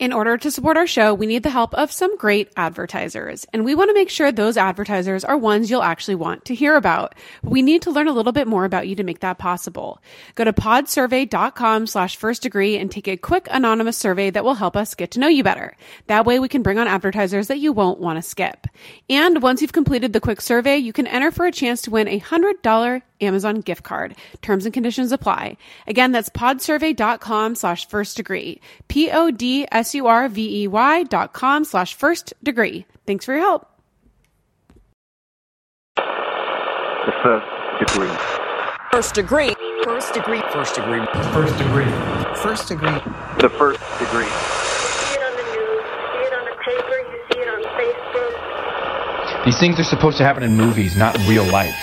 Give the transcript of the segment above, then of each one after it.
In order to support our show, we need the help of some great advertisers, and we want to make sure those advertisers are ones you'll actually want to hear about. We need to learn a little bit more about you to make that possible. Go to podsurvey.com/firstdegree and take a quick anonymous survey that will help us get to know you better. That way we can bring on advertisers that you won't want to skip. And once you've completed the quick survey, you can enter for a chance to win a $100 Amazon gift card. Terms and conditions apply. Again, that's podsurvey.com/firstdegree. podsurvey.com/firstdegree. Thanks for your help. The first degree. First degree. First degree. First degree. First degree. First degree. The first degree. You see it on the news, you see it on the paper, you see it on Facebook. These things are supposed to happen in movies, not in real life.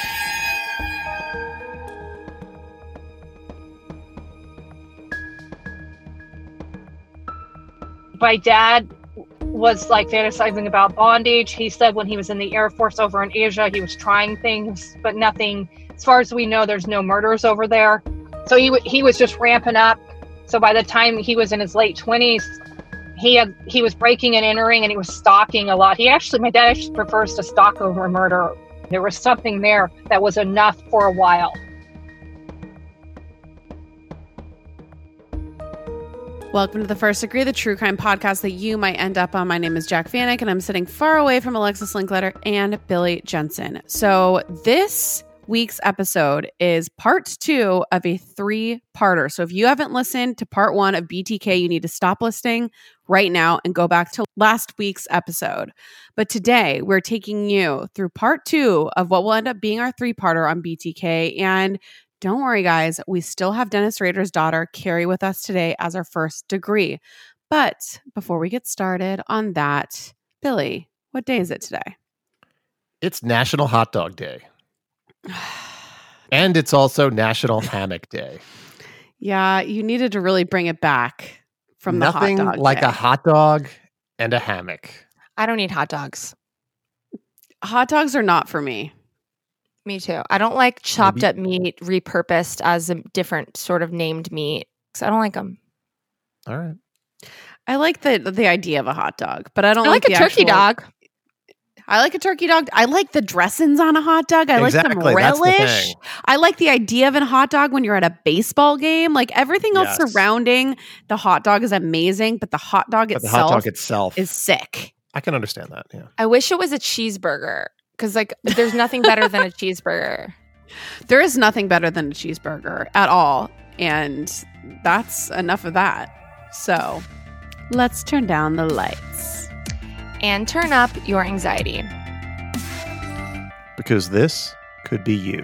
My dad was like fantasizing about bondage. He said when he was in the Air Force over in Asia, he was trying things, but nothing, as far as we know, there's no murders over there. So he was just ramping up. So by the time he was in his late 20s, he was breaking and entering, and he was stalking a lot. My dad actually prefers to stalk over murder. There was something there that was enough for a while. Welcome to The First Degree, the true crime podcast that you might end up on. My name is Jac Vanek, and I'm sitting far away from Alexis Linkletter and Billy Jensen. So this week's episode is part 2 of a 3-parter. So if you haven't listened to part 1 of BTK, you need to stop listening right now and go back to last week's episode. But today we're taking you through part 2 of what will end up being our 3-parter on BTK. And don't worry, guys, we still have Dennis Rader's daughter, Carrie, with us today as our first degree. But before we get started on that, Billy, what day is it today? It's National Hot Dog Day. And it's also National Hammock Day. Yeah, you needed to really bring it back from Nothing the hot dog like day. a hot dog and a hammock. I don't eat hot dogs. Hot dogs are not for me. Me too. I don't like chopped up meat repurposed as a different sort of named meat. So I don't like them. All right. I like the idea of a hot dog, but I don't I like a the turkey dog. I like a turkey dog. I like the dressings on a hot dog. I like some Exactly, that's the relish. thing. I like the idea of a hot dog when you're at a baseball game. Like everything else Yes. surrounding the hot dog is amazing, but the hot dog But the hot dog itself is sick. I can understand that, yeah. I wish it was a cheeseburger because like there's nothing better than a cheeseburger. There is nothing better than a cheeseburger at all. And that's enough of that. So let's turn down the lights. And turn up your anxiety. Because this could be you.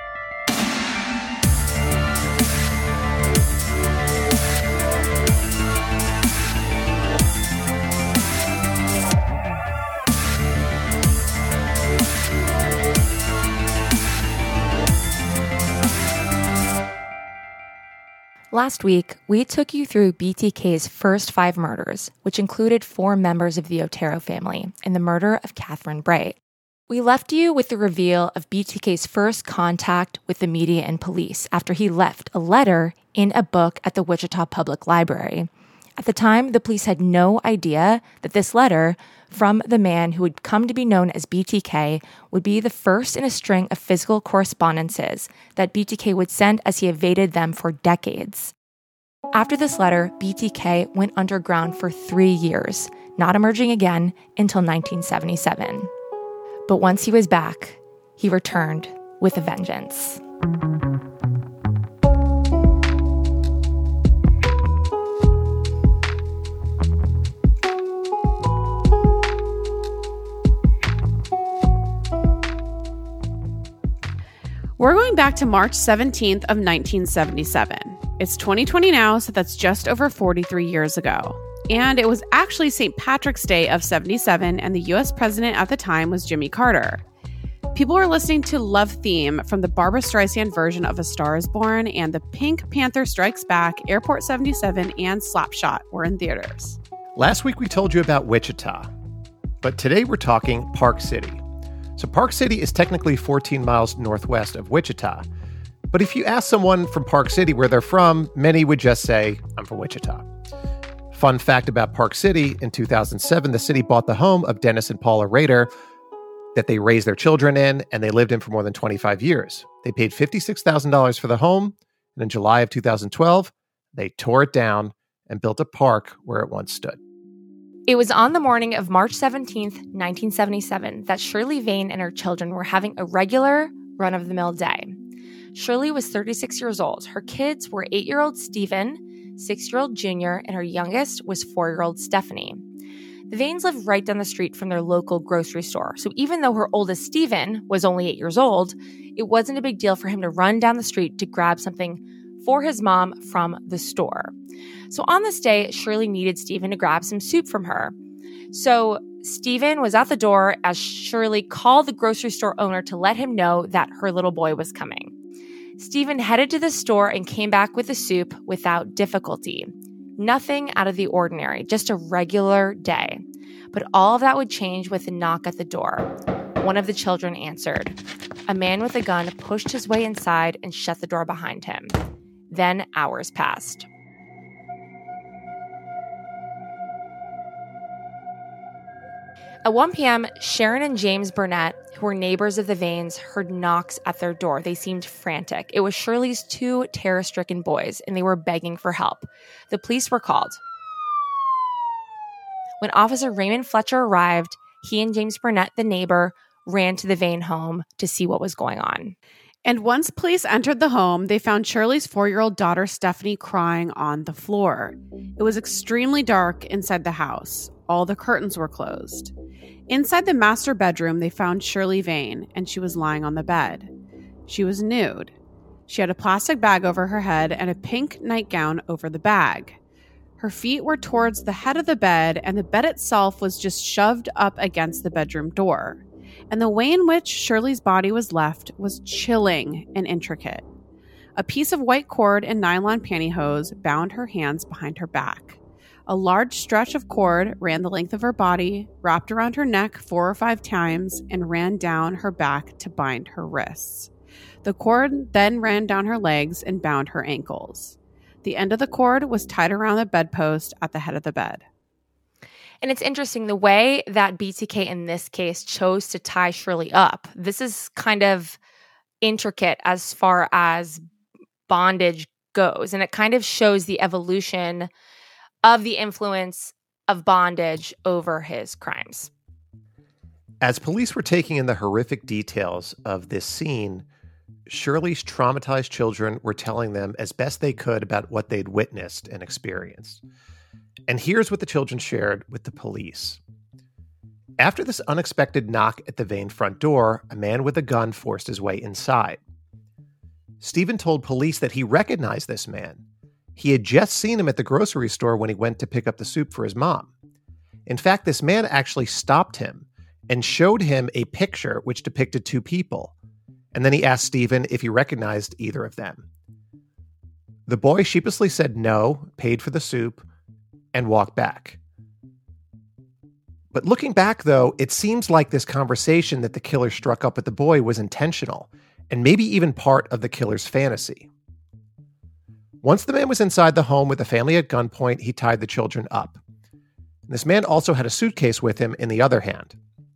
Last week, we took you through BTK's first 5 murders, which included 4 members of the Otero family and the murder of Catherine Bright. We left you with the reveal of BTK's first contact with the media and police after he left a letter in a book at the Wichita Public Library. At the time, the police had no idea that this letter from the man who would come to be known as BTK would be the first in a string of physical correspondences that BTK would send as he evaded them for decades. After this letter, BTK went underground for 3 years, not emerging again until 1977. But once he was back, he returned with a vengeance. We're going back to March 17th of 1977. It's 2020 now, so that's just over 43 years ago. And it was actually St. Patrick's Day of 77, and the U.S. president at the time was Jimmy Carter. People were listening to Love Theme from the Barbra Streisand version of A Star is Born, and The Pink Panther Strikes Back, Airport 77, and Slapshot were in theaters. Last week we told you about Wichita, but today we're talking Park City. So Park City is technically 14 miles northwest of Wichita. But if you ask someone from Park City where they're from, many would just say, I'm from Wichita. Fun fact about Park City, in 2007, the city bought the home of Dennis and Paula Rader that they raised their children in, and they lived in for more than 25 years. They paid $56,000 for the home, and in July of 2012, they tore it down and built a park where it once stood. It was on the morning of March 17th, 1977, that Shirley Vane and her children were having a regular run-of-the-mill day. Shirley was 36 years old. Her kids were 8-year-old Stephen, 6-year-old Junior, and her youngest was 4-year-old Stephanie. The Vanes lived right down the street from their local grocery store, so even though her oldest Stephen was only 8 years old, it wasn't a big deal for him to run down the street to grab something for his mom from the store. So on this day, Shirley needed Stephen to grab some soup from her. So Stephen was at the door as Shirley called the grocery store owner to let him know that her little boy was coming. Stephen headed to the store and came back with the soup without difficulty. Nothing out of the ordinary, just a regular day. But all of that would change with a knock at the door. One of the children answered. A man with a gun pushed his way inside and shut the door behind him. Then hours passed. At 1 p.m., Sharon and James Burnett, who were neighbors of the Vanes, heard knocks at their door. They seemed frantic. It was Shirley's 2 terror-stricken boys, and they were begging for help. The police were called. When Officer Raymond Fletcher arrived, he and James Burnett, the neighbor, ran to the Vane home to see what was going on. And once police entered the home, they found Shirley's 4-year-old daughter, Stephanie, crying on the floor. It was extremely dark inside the house. All the curtains were closed. Inside the master bedroom, they found Shirley Vane, and she was lying on the bed. She was nude. She had a plastic bag over her head and a pink nightgown over the bag. Her feet were towards the head of the bed, and the bed itself was just shoved up against the bedroom door. And the way in which Shirley's body was left was chilling and intricate. A piece of white cord and nylon pantyhose bound her hands behind her back. A large stretch of cord ran the length of her body, wrapped around her neck 4 or 5 times, and ran down her back to bind her wrists. The cord then ran down her legs and bound her ankles. The end of the cord was tied around the bedpost at the head of the bed. And it's interesting the way that BTK in this case chose to tie Shirley up. This is kind of intricate as far as bondage goes, and it kind of shows the evolution of the influence of bondage over his crimes. As police were taking in the horrific details of this scene, Shirley's traumatized children were telling them as best they could about what they'd witnessed and experienced. And here's what the children shared with the police. After this unexpected knock at the Vane front door, a man with a gun forced his way inside. Stephen told police that he recognized this man. He had just seen him at the grocery store when he went to pick up the soup for his mom. In fact, this man actually stopped him and showed him a picture which depicted 2 people. And then he asked Stephen if he recognized either of them. The boy sheepishly said no, paid for the soup, and walked back. But looking back, though, it seems like this conversation that the killer struck up with the boy was intentional, and maybe even part of the killer's fantasy. Once the man was inside the home with the family at gunpoint, he tied the children up. This man also had a suitcase with him in the other hand.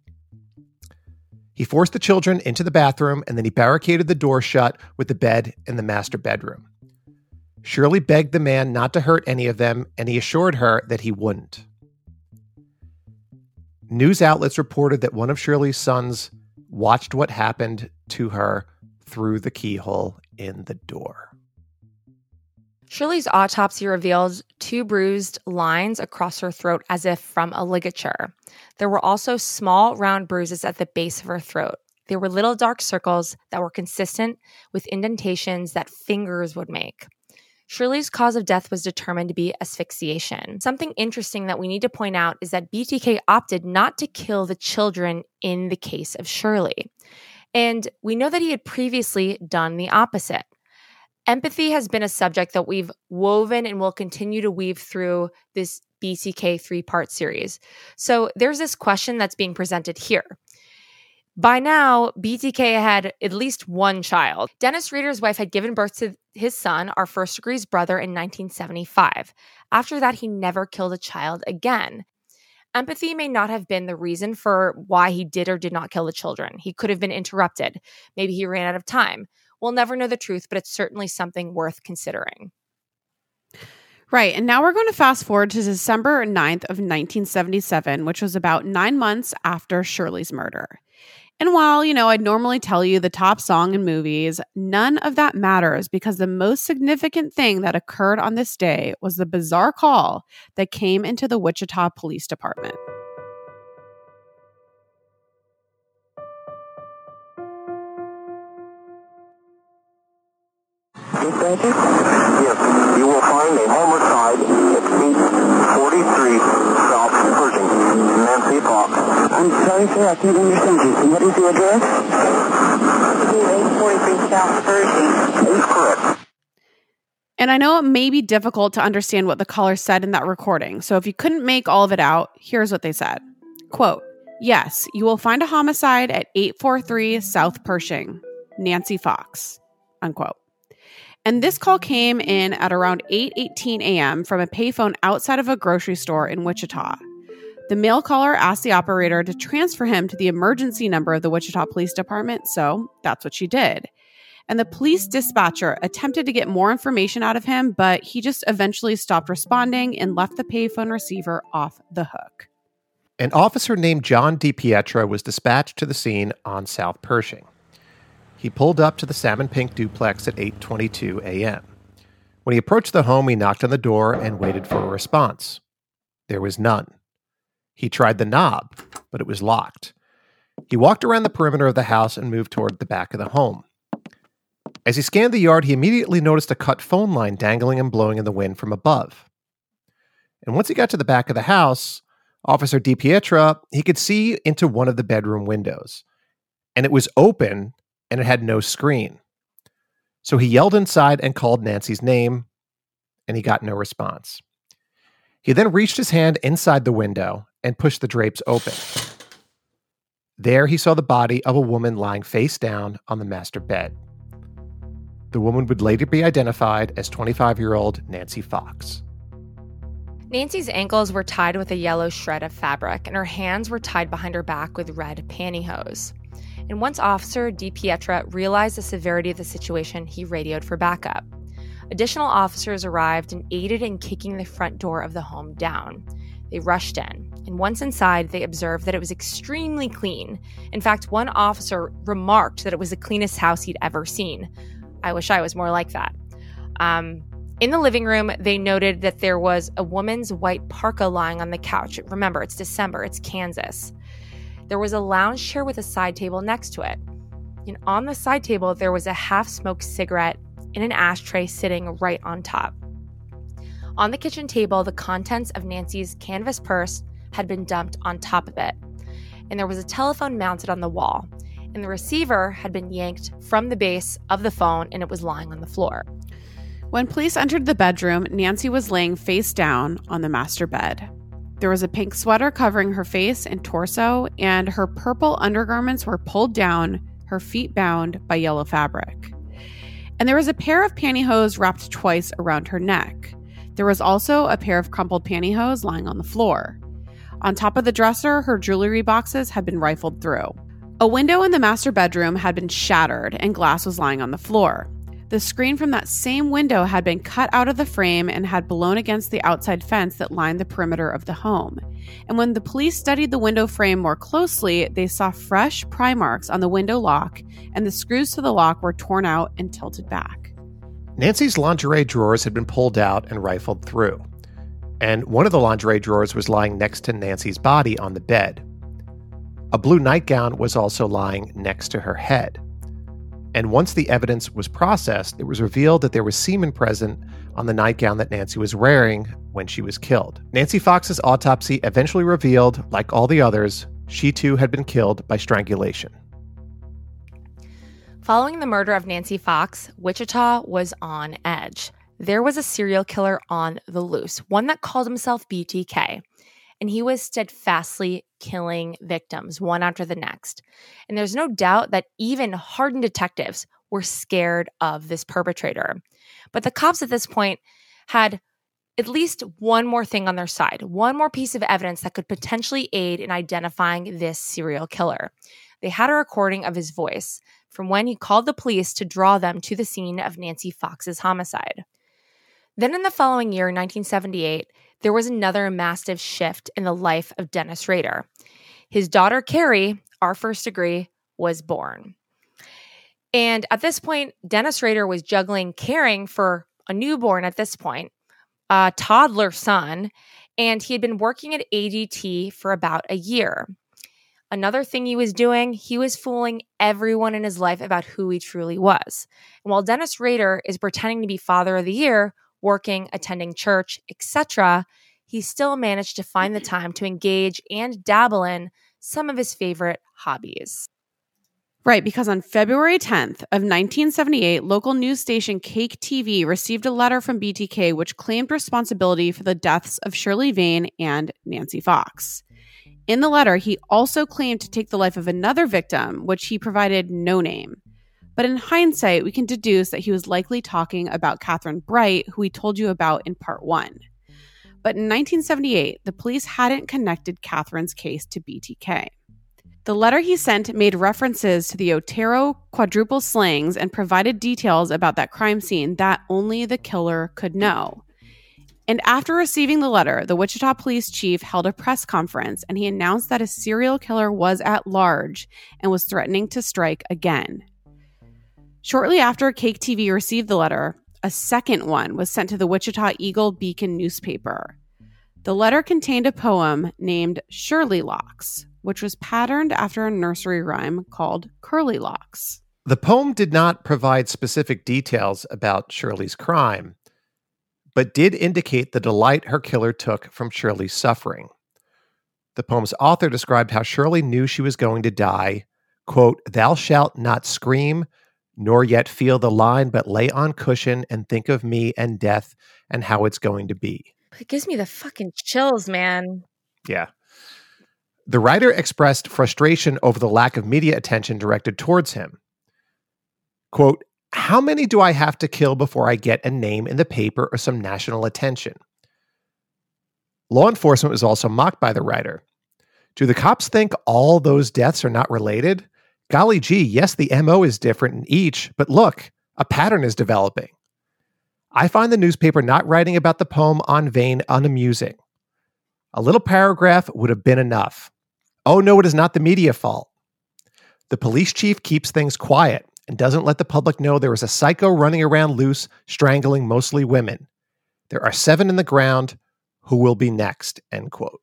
He forced the children into the bathroom, and then he barricaded the door shut with the bed in the master bedroom. Shirley begged the man not to hurt any of them, and he assured her that he wouldn't. News outlets reported that one of Shirley's sons watched what happened to her through the keyhole in the door. Shirley's autopsy revealed 2 bruised lines across her throat as if from a ligature. There were also small round bruises at the base of her throat. They were little dark circles that were consistent with indentations that fingers would make. Shirley's cause of death was determined to be asphyxiation. Something interesting that we need to point out is that BTK opted not to kill the children in the case of Shirley. And we know that he had previously done the opposite. Empathy has been a subject that we've woven and will continue to weave through this BTK 3-part series. So there's this question that's being presented here. By now, BTK had at least one child. Dennis Rader's wife had given birth to his son, our first degree's brother, in 1975. After that, he never killed a child again. Empathy may not have been the reason for why he did or did not kill the children. He could have been interrupted. Maybe he ran out of time. We'll never know the truth, but it's certainly something worth considering. Right. And now we're going to fast forward to December 9th of 1977, which was about 9 months after Shirley's murder. And while, I'd normally tell you the top song in movies, none of that matters because the most significant thing that occurred on this day was the bizarre call that came into the Wichita Police Department. Yes, you will find a homicide at 843 South Pershing. Nancy Fox. I'm sorry, sir, I can't understand you. What is the address? 843 South Pershing. That is correct. And I know it may be difficult to understand what the caller said in that recording, so if you couldn't make all of it out, here's what they said. Quote, "Yes, you will find a homicide at 843 South Pershing. Nancy Fox." Unquote. And this call came in at around 8:18 a.m. from a payphone outside of a grocery store in Wichita. The male caller asked the operator to transfer him to the emergency number of the Wichita Police Department, so that's what she did. And the police dispatcher attempted to get more information out of him, but he just eventually stopped responding and left the payphone receiver off the hook. An officer named John DiPietro was dispatched to the scene on South Pershing. He pulled up to the salmon pink duplex at 8:22 a.m. When he approached the home, he knocked on the door and waited for a response. There was none. He tried the knob, but it was locked. He walked around the perimeter of the house and moved toward the back of the home. As he scanned the yard, he immediately noticed a cut phone line dangling and blowing in the wind from above. And once he got to the back of the house, Officer DiPietro, he could see into one of the bedroom windows. And it was open, and it had no screen. So he yelled inside and called Nancy's name, and he got no response. He then reached his hand inside the window and pushed the drapes open. There he saw the body of a woman lying face down on the master bed. The woman would later be identified as 25-year-old Nancy Fox. Nancy's ankles were tied with a yellow shred of fabric, and her hands were tied behind her back with red pantyhose. And once Officer DiPietro realized the severity of the situation, he radioed for backup. Additional officers arrived and aided in kicking the front door of the home down. They rushed in, and once inside, they observed that it was extremely clean. In fact, one officer remarked that it was the cleanest house he'd ever seen. I wish I was more like that. In the living room, they noted that there was a woman's white parka lying on the couch. Remember, it's December, it's Kansas. There was a lounge chair with a side table next to it. And on the side table, there was a half-smoked cigarette in an ashtray sitting right on top. On the kitchen table, the contents of Nancy's canvas purse had been dumped on top of it. And there was a telephone mounted on the wall. And the receiver had been yanked from the base of the phone, and it was lying on the floor. When police entered the bedroom, Nancy was laying face down on the master bed. There was a pink sweater covering her face and torso, and her purple undergarments were pulled down, her feet bound by yellow fabric. And there was a pair of pantyhose wrapped twice around her neck. There was also a pair of crumpled pantyhose lying on the floor. On top of the dresser, her jewelry boxes had been rifled through. A window in the master bedroom had been shattered, and glass was lying on the floor. The screen from that same window had been cut out of the frame and had blown against the outside fence that lined the perimeter of the home. And when the police studied the window frame more closely, they saw fresh pry marks on the window lock, and the screws to the lock were torn out and tilted back. Nancy's lingerie drawers had been pulled out and rifled through. And one of the lingerie drawers was lying next to Nancy's body on the bed. A blue nightgown was also lying next to her head. And once the evidence was processed, it was revealed that there was semen present on the nightgown that Nancy was wearing when she was killed. Nancy Fox's autopsy eventually revealed, like all the others, she too had been killed by strangulation. Following the murder of Nancy Fox, Wichita was on edge. There was a serial killer on the loose, one that called himself BTK. and he was steadfastly killing victims one after the next. And there's no doubt that even hardened detectives were scared of this perpetrator. But the cops at this point had at least one more thing on their side, one more piece of evidence that could potentially aid in identifying this serial killer. They had a recording of his voice from when he called the police to draw them to the scene of Nancy Fox's homicide. Then in the following year, 1978, there was another massive shift in the life of Dennis Rader. His daughter, Carrie, our first degree, was born. And at this point, Dennis Rader was juggling caring for a newborn at this point, a toddler son, and he had been working at ADT for about a year. Another thing he was doing, he was fooling everyone in his life about who he truly was. And while Dennis Rader is pretending to be Father of the Year, working, attending church, etc., he still managed to find the time to engage and dabble in some of his favorite hobbies. Right, because on February 10th of 1978, local news station Cake TV received a letter from BTK which claimed responsibility for the deaths of Shirley Vane and Nancy Fox. In the letter, he also claimed to take the life of another victim, which he provided no name. But in hindsight, we can deduce that he was likely talking about Catherine Bright, who we told you about in part 1. But in 1978, the police hadn't connected Catherine's case to BTK. The letter he sent made references to the Otero quadruple slings and provided details about that crime scene that only the killer could know. And after receiving the letter, the Wichita police chief held a press conference and he announced that a serial killer was at large and was threatening to strike again. Shortly after Cake TV received the letter, a second one was sent to the Wichita Eagle Beacon newspaper. The letter contained a poem named Shirley Locks, which was patterned after a nursery rhyme called Curly Locks. The poem did not provide specific details about Shirley's crime, but did indicate the delight her killer took from Shirley's suffering. The poem's author described how Shirley knew she was going to die, quote, "Thou shalt not scream, nor yet feel the line, but lay on cushion and think of me and death and how it's going to be." It gives me the fucking chills, man. Yeah. The writer expressed frustration over the lack of media attention directed towards him. Quote, "How many do I have to kill before I get a name in the paper or some national attention?" Law enforcement was also mocked by the writer. Do the cops think all those deaths are not related? Golly gee, yes, the MO is different in each, but look, a pattern is developing. I find the newspaper not writing about the poem on Vane unamusing. A little paragraph would have been enough. Oh no, it is not the media fault. The police chief keeps things quiet and doesn't let the public know there is a psycho running around loose, strangling mostly women. There are 7 in the ground. Who will be next? End quote.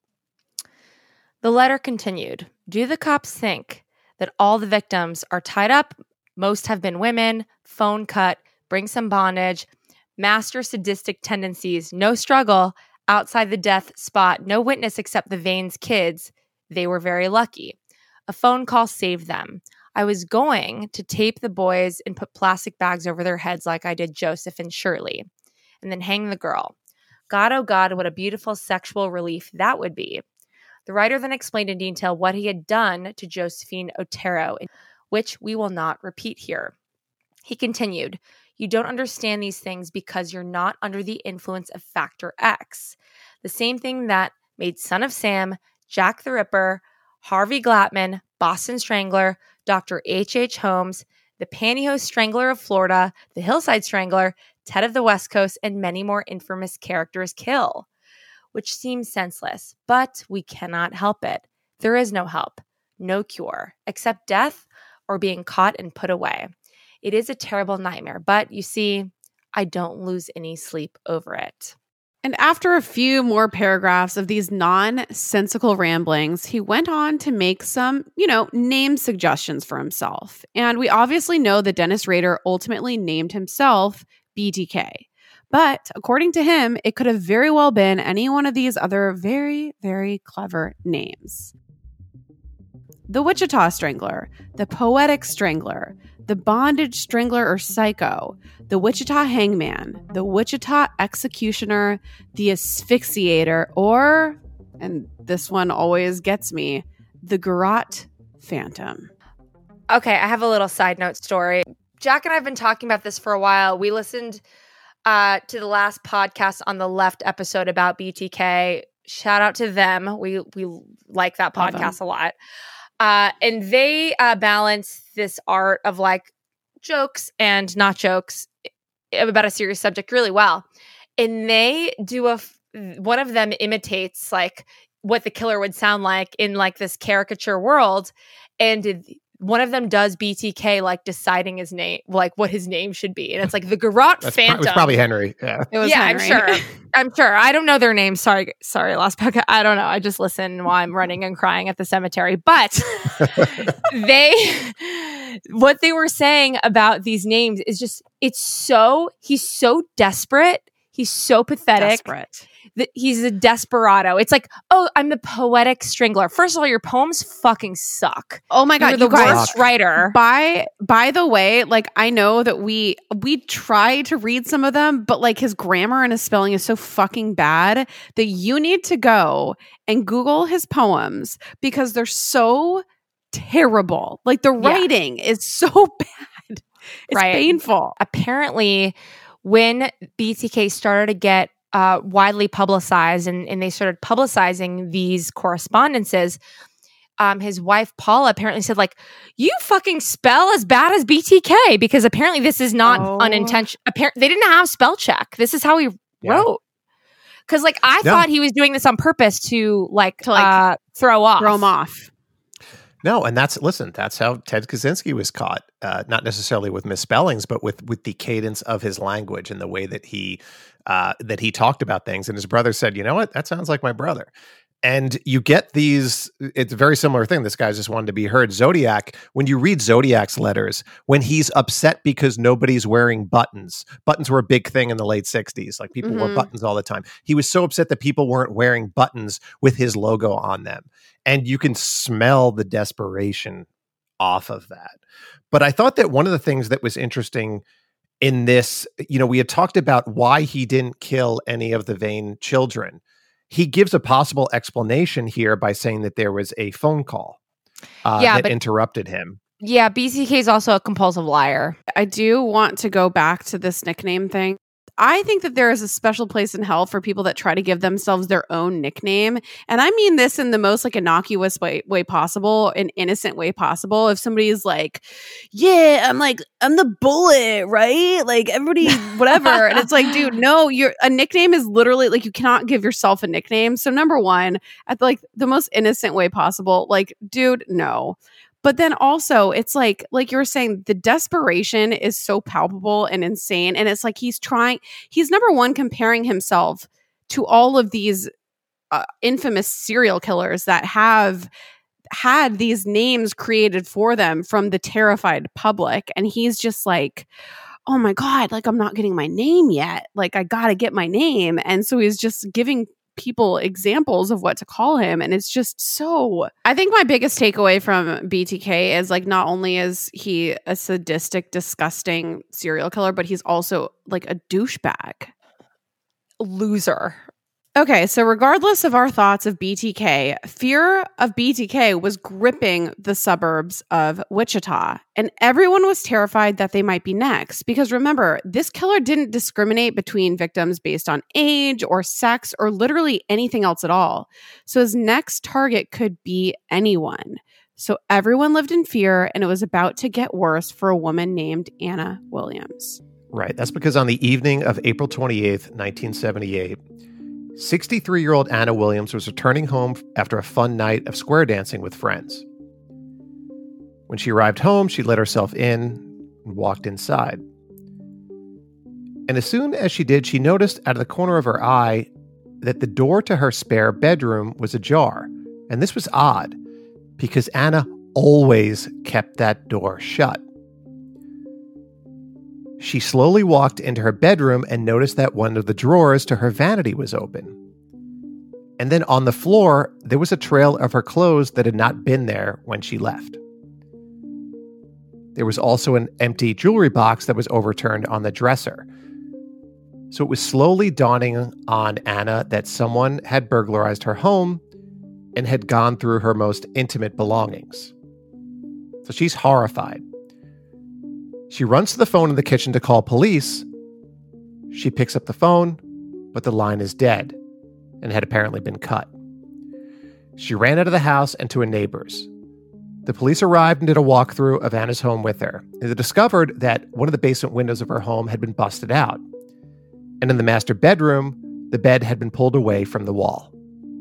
The letter continued. Do the cops think that all the victims are tied up? Most have been women, phone cut, bring some bondage, master sadistic tendencies, no struggle, outside the death spot, no witness except the Vane's kids. They were very lucky. A phone call saved them. I was going to tape the boys and put plastic bags over their heads like I did Joseph and Shirley, and then hang the girl. God, oh God, what a beautiful sexual relief that would be. The writer then explained in detail what he had done to Josephine Otero, which we will not repeat here. He continued, you don't understand these things because you're not under the influence of Factor X. The same thing that made Son of Sam, Jack the Ripper, Harvey Glattman, Boston Strangler, Dr. H.H. Holmes, the Pantyhose Strangler of Florida, the Hillside Strangler, Ted of the West Coast, and many more infamous characters kill, which seems senseless, but we cannot help it. There is no help, no cure, except death or being caught and put away. It is a terrible nightmare, but you see, I don't lose any sleep over it. And after a few more paragraphs of these nonsensical ramblings, he went on to make some, name suggestions for himself. And we obviously know that Dennis Rader ultimately named himself BTK. But according to him, it could have very well been any one of these other very, very clever names. The Wichita Strangler, the Poetic Strangler, the Bondage Strangler or Psycho, the Wichita Hangman, the Wichita Executioner, the Asphyxiator, or and this one always gets me, the Garrote Phantom. Okay, I have a little side note story. Jack and I have been talking about this for a while. We listened to the last podcast on the Left episode about BTK. Shout out to them. We like that podcast a lot. And they balance this art of like jokes and not jokes about a serious subject really well. And they do one of them imitates like what the killer would sound like in like this caricature world. And one of them does BTK like deciding his name, like what his name should be. And it's like the Garrote Phantom. It was probably Henry. Yeah, It was Henry. I'm sure. I don't know their names. Sorry, last podcast. I don't know. I just listen while I'm running and crying at the cemetery. But what they were saying about these names is just, he's so desperate. He's so pathetic. He's a desperado. It's like, oh, I'm the poetic strangler. First of all, your poems fucking suck. Oh my God, you're the worst writer. By the way, like I know that we try to read some of them, but like his grammar and his spelling is so fucking bad that you need to go and Google his poems because they're so terrible. Like the writing is so bad. It's painful. Apparently, when BTK started to get widely publicized and they started publicizing these correspondences, his wife Paula apparently said like, you fucking spell as bad as BTK, because apparently this is not unintentional. They didn't have spell check. This is how he wrote. Because like I thought he was doing this on purpose to throw him off. No, and that's how Ted Kaczynski was caught. Not necessarily with misspellings, but with the cadence of his language and the way that he talked about things. And his brother said, "You know what? That sounds like my brother." And you get these. It's a very similar thing. This guy just wanted to be heard. Zodiac. When you read Zodiac's letters, when he's upset because nobody's wearing buttons. Buttons were a big thing in the late '60s. Like people wore buttons all the time. He was so upset that people weren't wearing buttons with his logo on them. And you can smell the desperation off of that. But I thought that one of the things that was interesting in this, we had talked about why he didn't kill any of the Vane children. He gives a possible explanation here by saying that there was a phone call that interrupted him. Yeah, BTK is also a compulsive liar. I do want to go back to this nickname thing. I think that there is a special place in hell for people that try to give themselves their own nickname. And I mean this in the most like innocuous way possible, an innocent way possible. If somebody is like, yeah, I'm the Bullet, right? Like everybody, whatever. And it's like, dude, no, a nickname is literally like, you cannot give yourself a nickname. So number one, at the most innocent way possible, like, dude, no. But then also it's like you were saying, the desperation is so palpable and insane. And it's like he's number one, comparing himself to all of these infamous serial killers that have had these names created for them from the terrified public. And he's just like, oh my God, like I'm not getting my name yet. Like I got to get my name. And so he's just giving people examples of what to call him, and it's just so. I think my biggest takeaway from BTK is like, not only is he a sadistic, disgusting serial killer, but he's also like a douchebag loser. Okay, so regardless of our thoughts of BTK, fear of BTK was gripping the suburbs of Wichita, and everyone was terrified that they might be next. Because remember, this killer didn't discriminate between victims based on age or sex or literally anything else at all. So his next target could be anyone. So everyone lived in fear, and it was about to get worse for a woman named Anna Williams. Right, that's because on the evening of April 28th, 1978, 63-year-old Anna Williams was returning home after a fun night of square dancing with friends. When she arrived home, she let herself in and walked inside. And as soon as she did, she noticed out of the corner of her eye that the door to her spare bedroom was ajar. And this was odd, because Anna always kept that door shut. She slowly walked into her bedroom and noticed that one of the drawers to her vanity was open. And then on the floor, there was a trail of her clothes that had not been there when she left. There was also an empty jewelry box that was overturned on the dresser. So it was slowly dawning on Anna that someone had burglarized her home and had gone through her most intimate belongings. So she's horrified. She runs to the phone in the kitchen to call police. She picks up the phone, but the line is dead and had apparently been cut. She ran out of the house and to a neighbor's. The police arrived and did a walkthrough of Anna's home with her. They discovered that one of the basement windows of her home had been busted out. And in the master bedroom, the bed had been pulled away from the wall.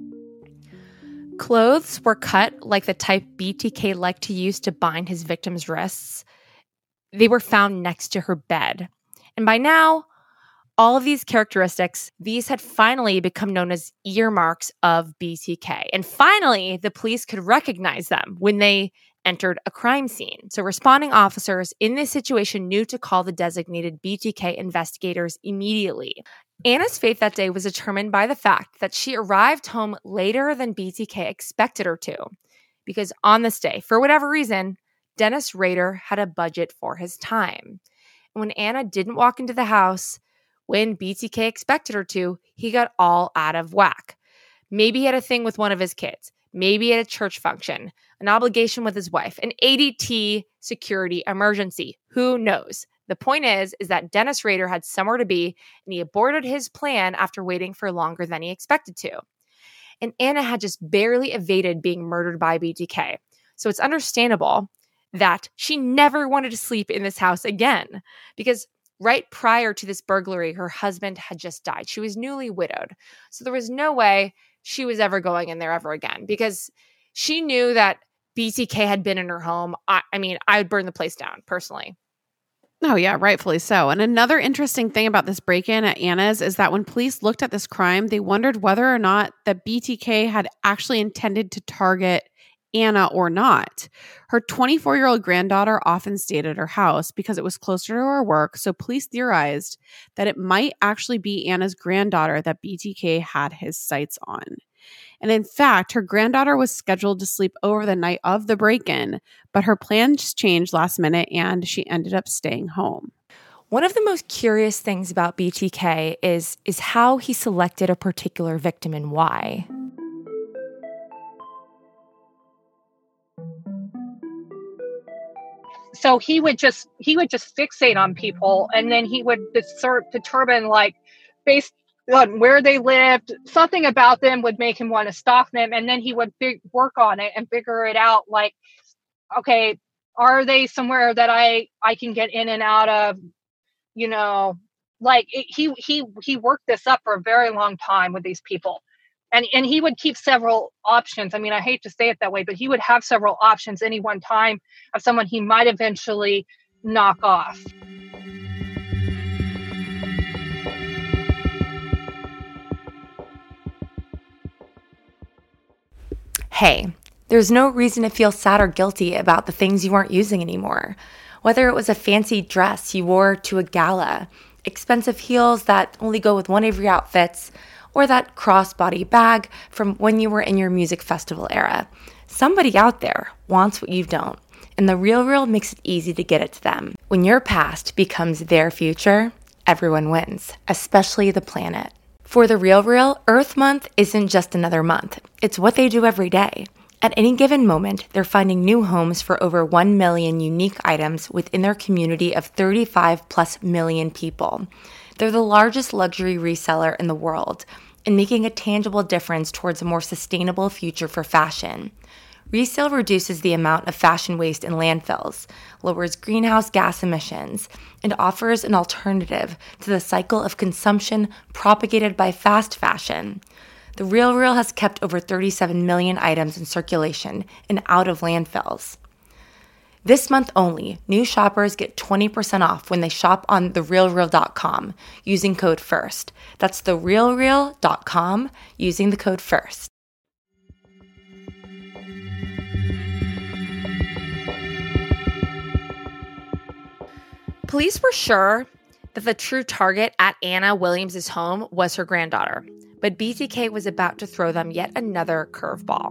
Clothes were cut like the type BTK liked to use to bind his victims' wrists. They were found next to her bed. And by now, all of these characteristics, these had finally become known as earmarks of BTK. And finally, the police could recognize them when they entered a crime scene. So responding officers in this situation knew to call the designated BTK investigators immediately. Anna's fate that day was determined by the fact that she arrived home later than BTK expected her to. Because on this day, for whatever reason, Dennis Rader had a budget for his time. And when Anna didn't walk into the house when BTK expected her to, he got all out of whack. Maybe he had a thing with one of his kids. Maybe he had a church function, an obligation with his wife, an ADT security emergency. Who knows? The point is that Dennis Rader had somewhere to be, and he aborted his plan after waiting for longer than he expected to. And Anna had just barely evaded being murdered by BTK. So it's understandable that she never wanted to sleep in this house again, because right prior to this burglary, her husband had just died. She was newly widowed. So there was no way she was ever going in there ever again, because she knew that BTK had been in her home. I would burn the place down personally. Oh, yeah, rightfully so. And another interesting thing about this break-in at Anna's is that when police looked at this crime, they wondered whether or not that BTK had actually intended to target Anna or not. Her 24-year-old granddaughter often stayed at her house because it was closer to her work, so police theorized that it might actually be Anna's granddaughter that BTK had his sights on. And in fact, her granddaughter was scheduled to sleep over the night of the break-in, but her plans changed last minute and she ended up staying home. One of the most curious things about BTK is how he selected a particular victim and why. So he would just fixate on people, and then he would determine, like, based on where they lived, something about them would make him want to stalk them, and then he would work on it and figure it out. Like, okay, are they somewhere that I can get in and out of? You know, like he worked this up for a very long time with these people. And he would keep several options. I mean, I hate to say it that way, but he would have several options any one time of someone he might eventually knock off. Hey, there's no reason to feel sad or guilty about the things you aren't using anymore. Whether it was a fancy dress you wore to a gala, expensive heels that only go with one of your outfits, or that crossbody bag from when you were in your music festival era. Somebody out there wants what you don't, and The RealReal makes it easy to get it to them. When your past becomes their future, everyone wins, especially the planet. For The RealReal, Earth Month isn't just another month. It's what they do every day. At any given moment, they're finding new homes for over 1 million unique items within their community of 35+ million people. They're the largest luxury reseller in the world and making a tangible difference towards a more sustainable future for fashion. Resale reduces the amount of fashion waste in landfills, lowers greenhouse gas emissions, and offers an alternative to the cycle of consumption propagated by fast fashion. The RealReal has kept over 37 million items in circulation and out of landfills. This month only, new shoppers get 20% off when they shop on therealreal.com using code FIRST. That's therealreal.com using the code FIRST. Police were sure that the true target at Anna Williams' home was her granddaughter, but BTK was about to throw them yet another curveball.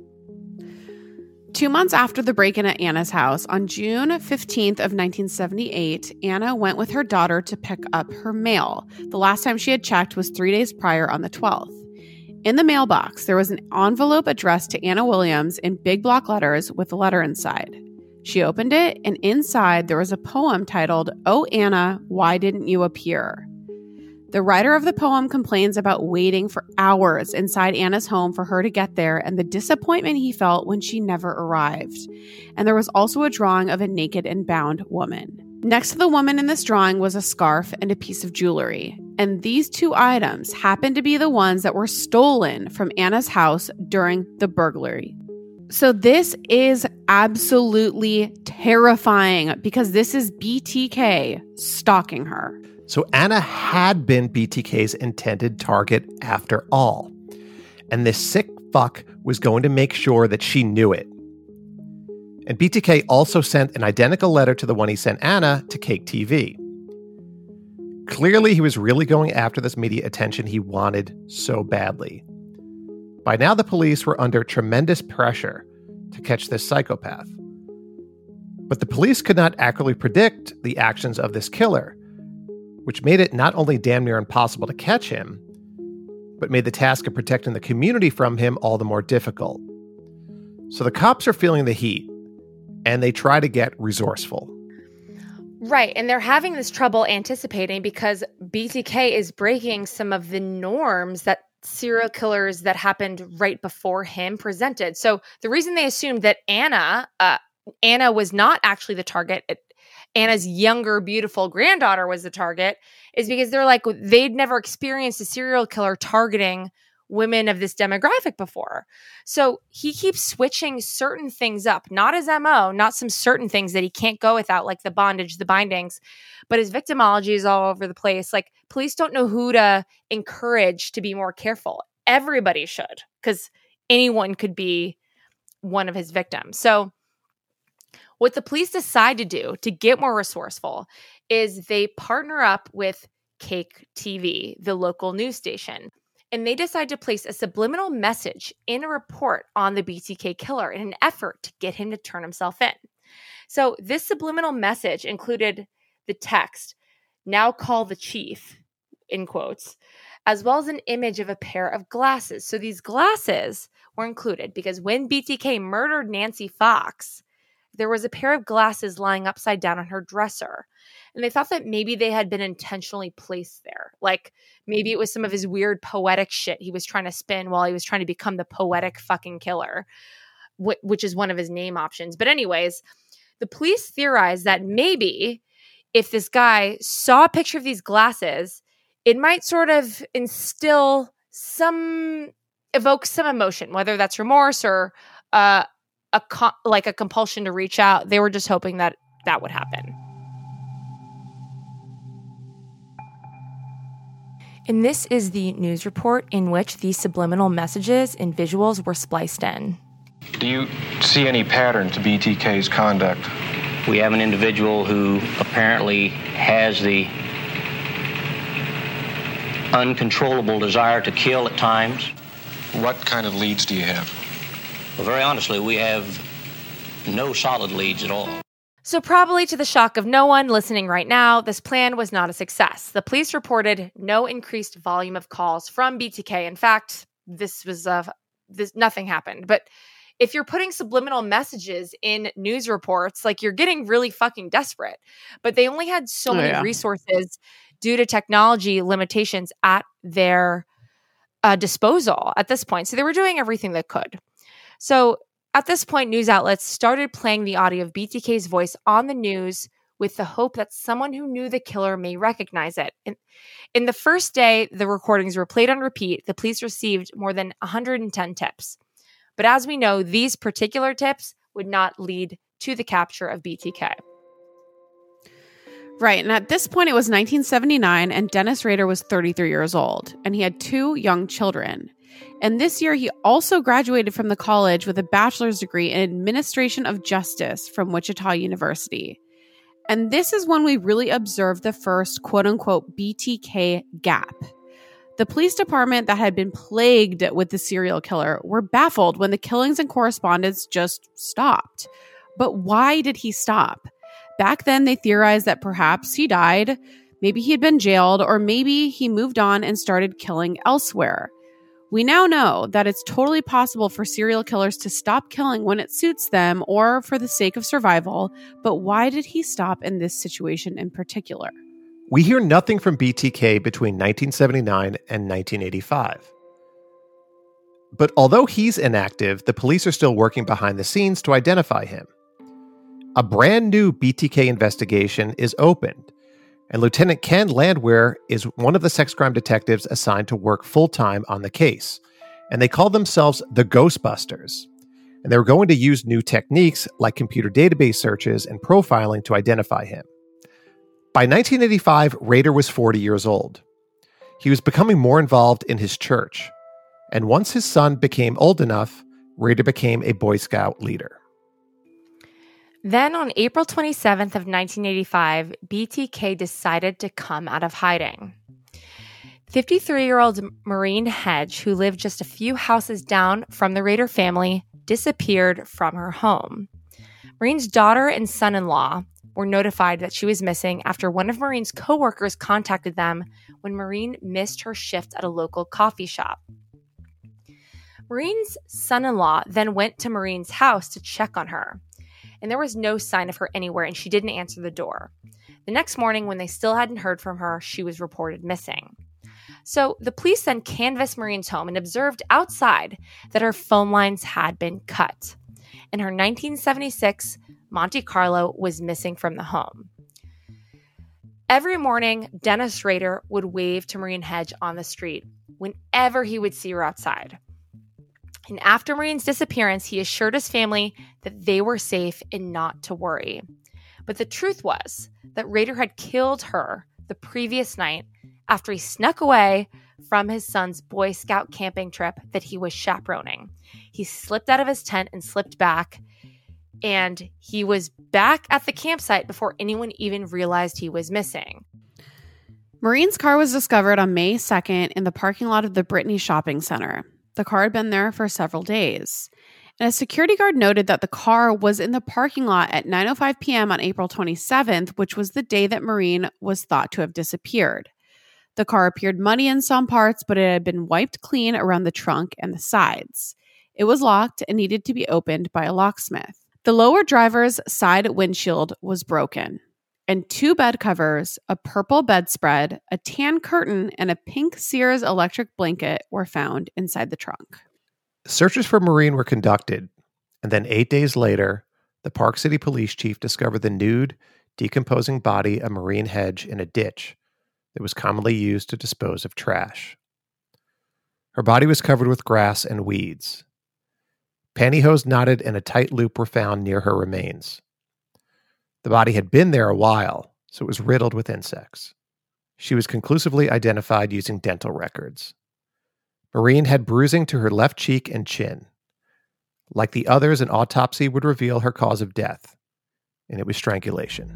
2 months after the break-in at Anna's house, on June 15th of 1978, Anna went with her daughter to pick up her mail. The last time she had checked was 3 days prior on the 12th. In the mailbox, there was an envelope addressed to Anna Williams in big block letters with a letter inside. She opened it, and inside there was a poem titled, "Oh, Anna, Why Didn't You Appear?" The writer of the poem complains about waiting for hours inside Anna's home for her to get there and the disappointment he felt when she never arrived. And there was also a drawing of a naked and bound woman. Next to the woman in this drawing was a scarf and a piece of jewelry. And these two items happened to be the ones that were stolen from Anna's house during the burglary. So this is absolutely terrifying because this is BTK stalking her. So Anna had been BTK's intended target after all. And this sick fuck was going to make sure that she knew it. And BTK also sent an identical letter to the one he sent Anna to Cake TV. Clearly, he was really going after this media attention he wanted so badly. By now, the police were under tremendous pressure to catch this psychopath. But the police could not accurately predict the actions of this killer, which made it not only damn near impossible to catch him, but made the task of protecting the community from him all the more difficult. So the cops are feeling the heat, and they try to get resourceful. Right, and they're having this trouble anticipating because BTK is breaking some of the norms that serial killers that happened right before him presented. So the reason they assumed that Anna was not actually the target, Anna's younger, beautiful granddaughter was the target, is because they're like, they'd never experienced a serial killer targeting women of this demographic before. So he keeps switching certain things up, not his MO, not some certain things that he can't go without, like the bondage, the bindings, but his victimology is all over the place. Like, police don't know who to encourage to be more careful. Everybody should, because anyone could be one of his victims. So what the police decide to do to get more resourceful is they partner up with Cake TV, the local news station. And they decide to place a subliminal message in a report on the BTK killer in an effort to get him to turn himself in. So this subliminal message included the text, "Now call the chief," in quotes, as well as an image of a pair of glasses. So these glasses were included because when BTK murdered Nancy Fox, there was a pair of glasses lying upside down on her dresser. And they thought that maybe they had been intentionally placed there. Like maybe it was some of his weird poetic shit he was trying to spin while he was trying to become the poetic fucking killer, which is one of his name options. But anyways, the police theorized that maybe if this guy saw a picture of these glasses, it might sort of evoke some emotion, whether that's remorse or a compulsion to reach out. They were just hoping that that would happen. And this is the news report in which these subliminal messages and visuals were spliced in. Do you see any pattern to BTK's conduct? We have an individual who apparently has the uncontrollable desire to kill at times. What kind of leads do you have? Well, very honestly, we have no solid leads at all. So probably to the shock of no one listening right now, this plan was not a success. The police reported no increased volume of calls from BTK. In fact, nothing happened. But if you're putting subliminal messages in news reports, like you're getting really fucking desperate. But they only had so many resources due to technology limitations at their disposal at this point. So they were doing everything they could. So at this point, news outlets started playing the audio of BTK's voice on the news with the hope that someone who knew the killer may recognize it. In the first day the recordings were played on repeat, the police received more than 110 tips. But as we know, these particular tips would not lead to the capture of BTK. Right. And at this point, it was 1979, and Dennis Rader was 33 years old, and he had 2 young children. And this year, he also graduated from the college with a bachelor's degree in administration of justice from Wichita University. And this is when we really observed the first quote-unquote BTK gap. The police department that had been plagued with the serial killer were baffled when the killings and correspondence just stopped. But why did he stop? Back then, they theorized that perhaps he died, maybe he had been jailed, or maybe he moved on and started killing elsewhere. We now know that it's totally possible for serial killers to stop killing when it suits them or for the sake of survival, but why did he stop in this situation in particular? We hear nothing from BTK between 1979 and 1985. But although he's inactive, the police are still working behind the scenes to identify him. A brand new BTK investigation is opened, and Lieutenant Ken Landwehr is one of the sex crime detectives assigned to work full-time on the case, and they call themselves the Ghostbusters. And they were going to use new techniques like computer database searches and profiling to identify him. By 1985, Rader was 40 years old. He was becoming more involved in his church, and once his son became old enough, Rader became a Boy Scout leader. Then on April 27th of 1985, BTK decided to come out of hiding. 53-year-old Maureen Hedge, who lived just a few houses down from the Rader family, disappeared from her home. Maureen's daughter and son-in-law were notified that she was missing after one of Maureen's coworkers contacted them when Maureen missed her shift at a local coffee shop. Maureen's son-in-law then went to Maureen's house to check on her, and there was no sign of her anywhere, and she didn't answer the door. The next morning, when they still hadn't heard from her, she was reported missing. So the police then canvassed Maureen's home and observed outside that her phone lines had been cut, and her 1976 Monte Carlo was missing from the home. Every morning, Dennis Rader would wave to Maureen Hedge on the street whenever he would see her outside. And after Maureen's disappearance, he assured his family that they were safe and not to worry. But the truth was that Rader had killed her the previous night after he snuck away from his son's Boy Scout camping trip that he was chaperoning. He slipped out of his tent and slipped back, and he was back at the campsite before anyone even realized he was missing. Maureen's car was discovered on May 2nd in the parking lot of the Brittany Shopping Center. The car had been there for several days. And a security guard noted that the car was in the parking lot at 9:05 p.m. on April 27th, which was the day that Maureen was thought to have disappeared. The car appeared muddy in some parts, but it had been wiped clean around the trunk and the sides. It was locked and needed to be opened by a locksmith. The lower driver's side windshield was broken, and 2 bed covers, a purple bedspread, a tan curtain, and a pink Sears electric blanket were found inside the trunk. Searches for Maureen were conducted, and then 8 days later, the Park City police chief discovered the nude, decomposing body of Maureen Hedge in a ditch that was commonly used to dispose of trash. Her body was covered with grass and weeds. Pantyhose knotted in a tight loop were found near her remains. The body had been there a while, so it was riddled with insects. She was conclusively identified using dental records. Maureen had bruising to her left cheek and chin. Like the others, an autopsy would reveal her cause of death, and it was strangulation.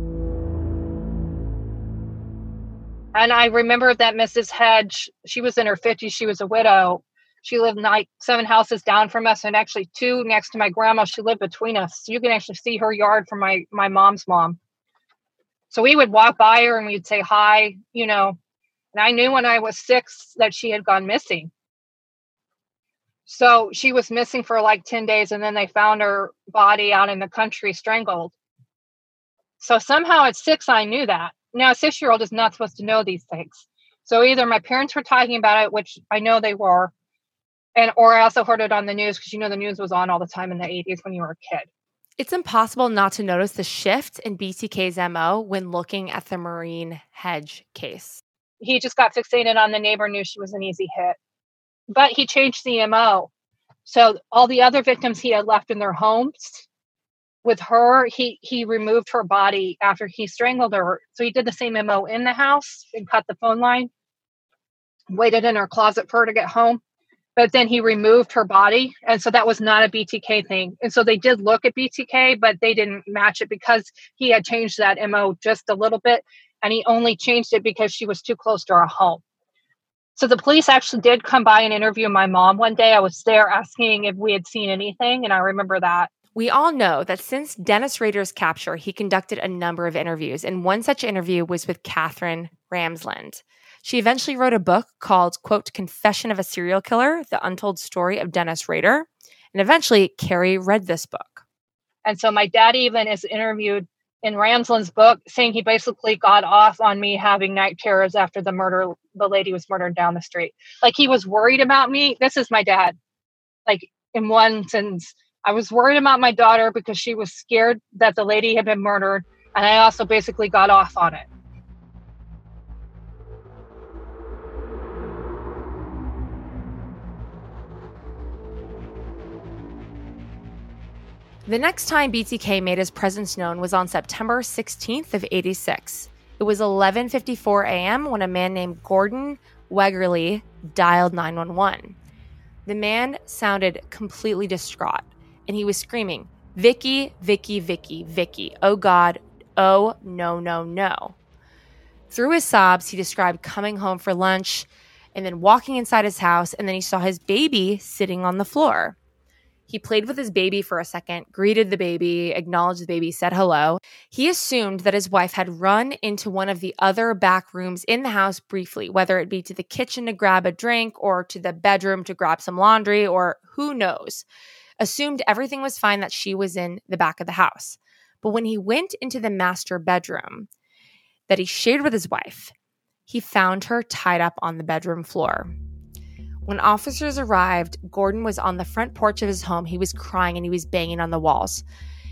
And I remember that Mrs. Hedge, she was in her 50s. She was a widow. She lived like 7 houses down from us, and actually 2 next to my grandma. She lived between us. So you can actually see her yard from my mom's mom. So we would walk by her and we'd say hi, you know. And I knew when I was 6 that she had gone missing. So she was missing for like 10 days, and then they found her body out in the country strangled. So somehow at 6, I knew that. Now, a 6-year-old is not supposed to know these things. So either my parents were talking about it, which I know they were, or I also heard it on the news, because, you know, the news was on all the time in the 80s when you were a kid. It's impossible not to notice the shift in BTK's MO when looking at the Maureen Hedge case. He just got fixated on the neighbor, knew she was an easy hit. But he changed the MO. So all the other victims he had left in their homes, with her, he removed her body after he strangled her. So he did the same MO in the house and cut the phone line, waited in her closet for her to get home. But then he removed her body. And so that was not a BTK thing. And so they did look at BTK, but they didn't match it because he had changed that MO just a little bit. And he only changed it because she was too close to our home. So the police actually did come by and interview my mom one day. I was there asking if we had seen anything. And I remember that. We all know that since Dennis Rader's capture, he conducted a number of interviews. And one such interview was with Katherine Ramsland. She eventually wrote a book called, quote, Confession of a Serial Killer, The Untold Story of Dennis Rader. And eventually, Carrie read this book. And so my dad even is interviewed in Ramsland's book saying he basically got off on me having night terrors after the lady was murdered down the street. Like, he was worried about me. This is my dad. Like, in one sentence, I was worried about my daughter because she was scared that the lady had been murdered. And I also basically got off on it. The next time BTK made his presence known was on September 16th of 86. It was 11:54 a.m. when a man named Gordon Wegerle dialed 911. The man sounded completely distraught, and he was screaming, "Vicky, Vicky, Vicky, Vicky. Oh God, oh no, no, no." Through his sobs, he described coming home for lunch and then walking inside his house, and then he saw his baby sitting on the floor. He played with his baby for a second, greeted the baby, acknowledged the baby, said hello. He assumed that his wife had run into one of the other back rooms in the house briefly, whether it be to the kitchen to grab a drink or to the bedroom to grab some laundry or who knows. Assumed everything was fine, that she was in the back of the house. But when he went into the master bedroom that he shared with his wife, he found her tied up on the bedroom floor. When officers arrived, Gordon was on the front porch of his home. He was crying and he was banging on the walls.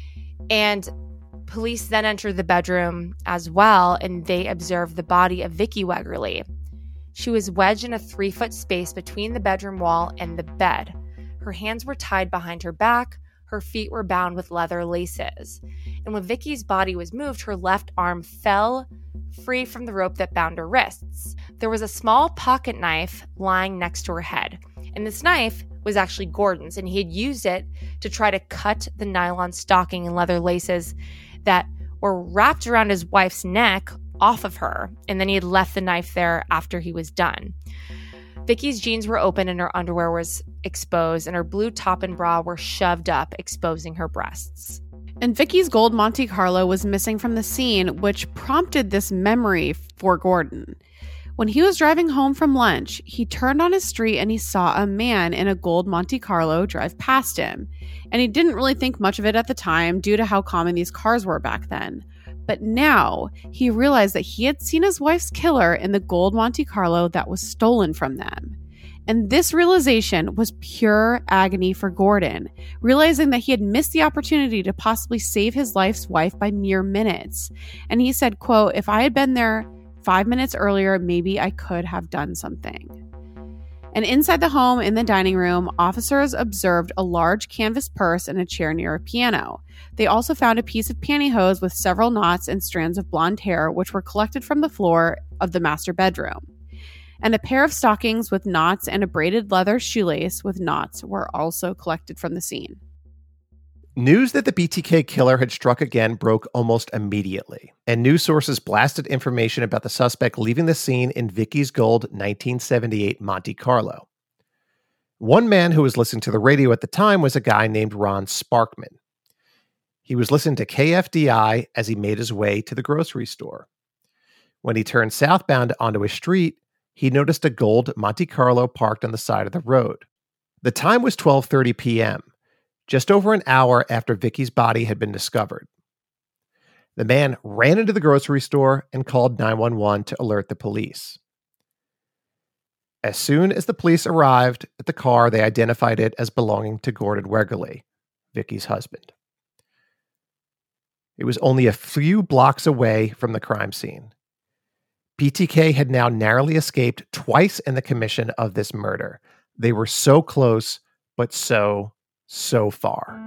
And police then entered the bedroom as well, and they observed the body of Vicky Wegerle. She was wedged in a 3-foot space between the bedroom wall and the bed. Her hands were tied behind her back. Her feet were bound with leather laces. And when Vicky's body was moved, her left arm fell free from the rope that bound her wrists. There was a small pocket knife lying next to her head. And this knife was actually Gordon's, and he had used it to try to cut the nylon stocking and leather laces that were wrapped around his wife's neck off of her. And then he had left the knife there after he was done. Vicky's jeans were open and her underwear was exposed, and her blue top and bra were shoved up, exposing her breasts. And Vicky's gold Monte Carlo was missing from the scene, which prompted this memory for Gordon. When he was driving home from lunch, he turned on his street and he saw a man in a gold Monte Carlo drive past him. And he didn't really think much of it at the time due to how common these cars were back then. But now he realized that he had seen his wife's killer in the gold Monte Carlo that was stolen from them. And this realization was pure agony for Gordon, realizing that he had missed the opportunity to possibly save his wife's wife by mere minutes. And he said, quote, "If I had been there 5 minutes earlier, maybe I could have done something." And inside the home, in the dining room, officers observed a large canvas purse and a chair near a piano. They also found a piece of pantyhose with several knots and strands of blonde hair, which were collected from the floor of the master bedroom. And a pair of stockings with knots and a braided leather shoelace with knots were also collected from the scene. News that the BTK killer had struck again broke almost immediately, and news sources blasted information about the suspect leaving the scene in Vicky's gold 1978 Monte Carlo. One man who was listening to the radio at the time was a guy named Ron Sparkman. He was listening to KFDI as he made his way to the grocery store. When he turned southbound onto a street, he noticed a gold Monte Carlo parked on the side of the road. The time was 12:30 p.m., just over an hour after Vicky's body had been discovered. The man ran into the grocery store and called 911 to alert the police. As soon as the police arrived at the car, they identified it as belonging to Gordon Wegerle, Vicky's husband. It was only a few blocks away from the crime scene. BTK had now narrowly escaped twice in the commission of this murder. They were so close, but so far.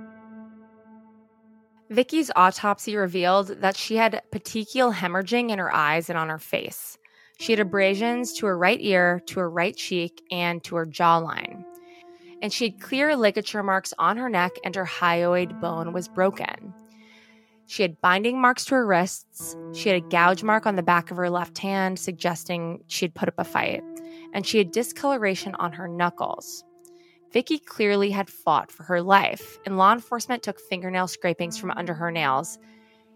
Vicky's autopsy revealed that she had petechial hemorrhaging in her eyes and on her face. She had abrasions to her right ear, to her right cheek, and to her jawline. And she had clear ligature marks on her neck, and her hyoid bone was broken. She had binding marks to her wrists. She had a gouge mark on the back of her left hand, suggesting she had put up a fight. And she had discoloration on her knuckles. Vicky clearly had fought for her life, and law enforcement took fingernail scrapings from under her nails.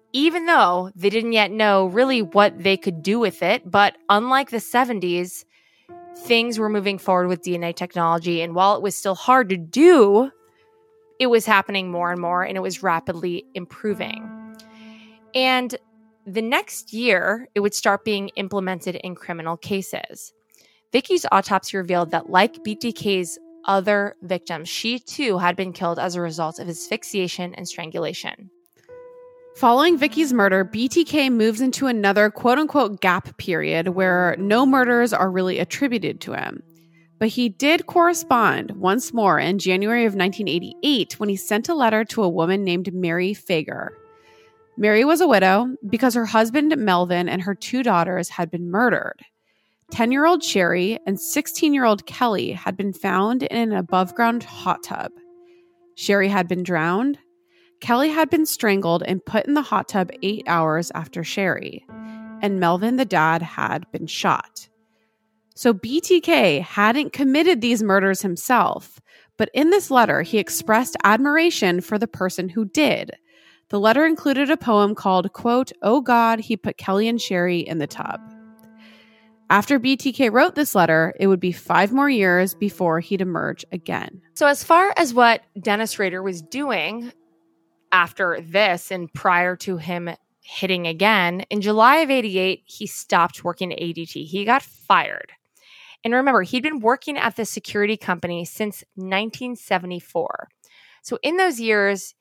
even though they didn't yet know really what they could do with it. But unlike the 70s, things were moving forward with DNA technology. And while it was still hard to do, it was happening more and more, and it was rapidly improving. And the next year, it would start being implemented in criminal cases. Vicky's autopsy revealed that, like BTK's other victims, she too had been killed as a result of asphyxiation and strangulation. Following Vicky's murder, BTK moves into another quote-unquote gap period where no murders are really attributed to him. But he did correspond once more in January of 1988 when he sent a letter to a woman named Mary Fager. Mary was a widow because her husband, Melvin, and her 2 daughters had been murdered. 10-year-old Sherry and 16-year-old Kelly had been found in an above-ground hot tub. Sherry had been drowned. Kelly had been strangled and put in the hot tub 8 hours after Sherry. And Melvin, the dad, had been shot. So BTK hadn't committed these murders himself, but in this letter, he expressed admiration for the person who did. The letter included a poem called, quote, "Oh God, he put Kelly and Sherry in the tub." After BTK wrote this letter, it would be 5 more years before he'd emerge again. So as far as what Dennis Rader was doing after this and prior to him hitting again, in July of 88, he stopped working at ADT. He got fired. And remember, he'd been working at the security company since 1974. So in those years,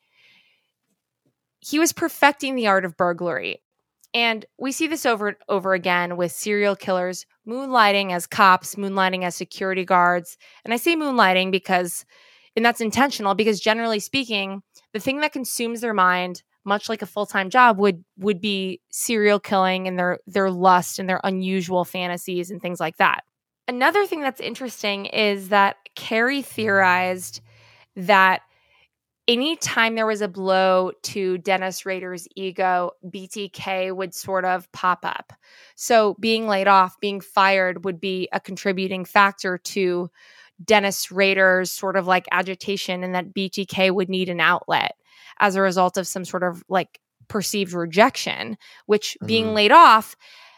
he was perfecting the art of burglary. And we see this over and over again with serial killers moonlighting as cops, moonlighting as security guards. And I say moonlighting because, and that's intentional, because generally speaking, the thing that consumes their mind, much like a full-time job, would be serial killing and their lust and their unusual fantasies and things like that. Another thing that's interesting is that Carrie theorized that anytime there was a blow to Dennis Rader's ego, BTK would sort of pop up. So being laid off, being fired would be a contributing factor to Dennis Rader's sort of like agitation, and that BTK would need an outlet as a result of some sort of like perceived rejection, which being laid off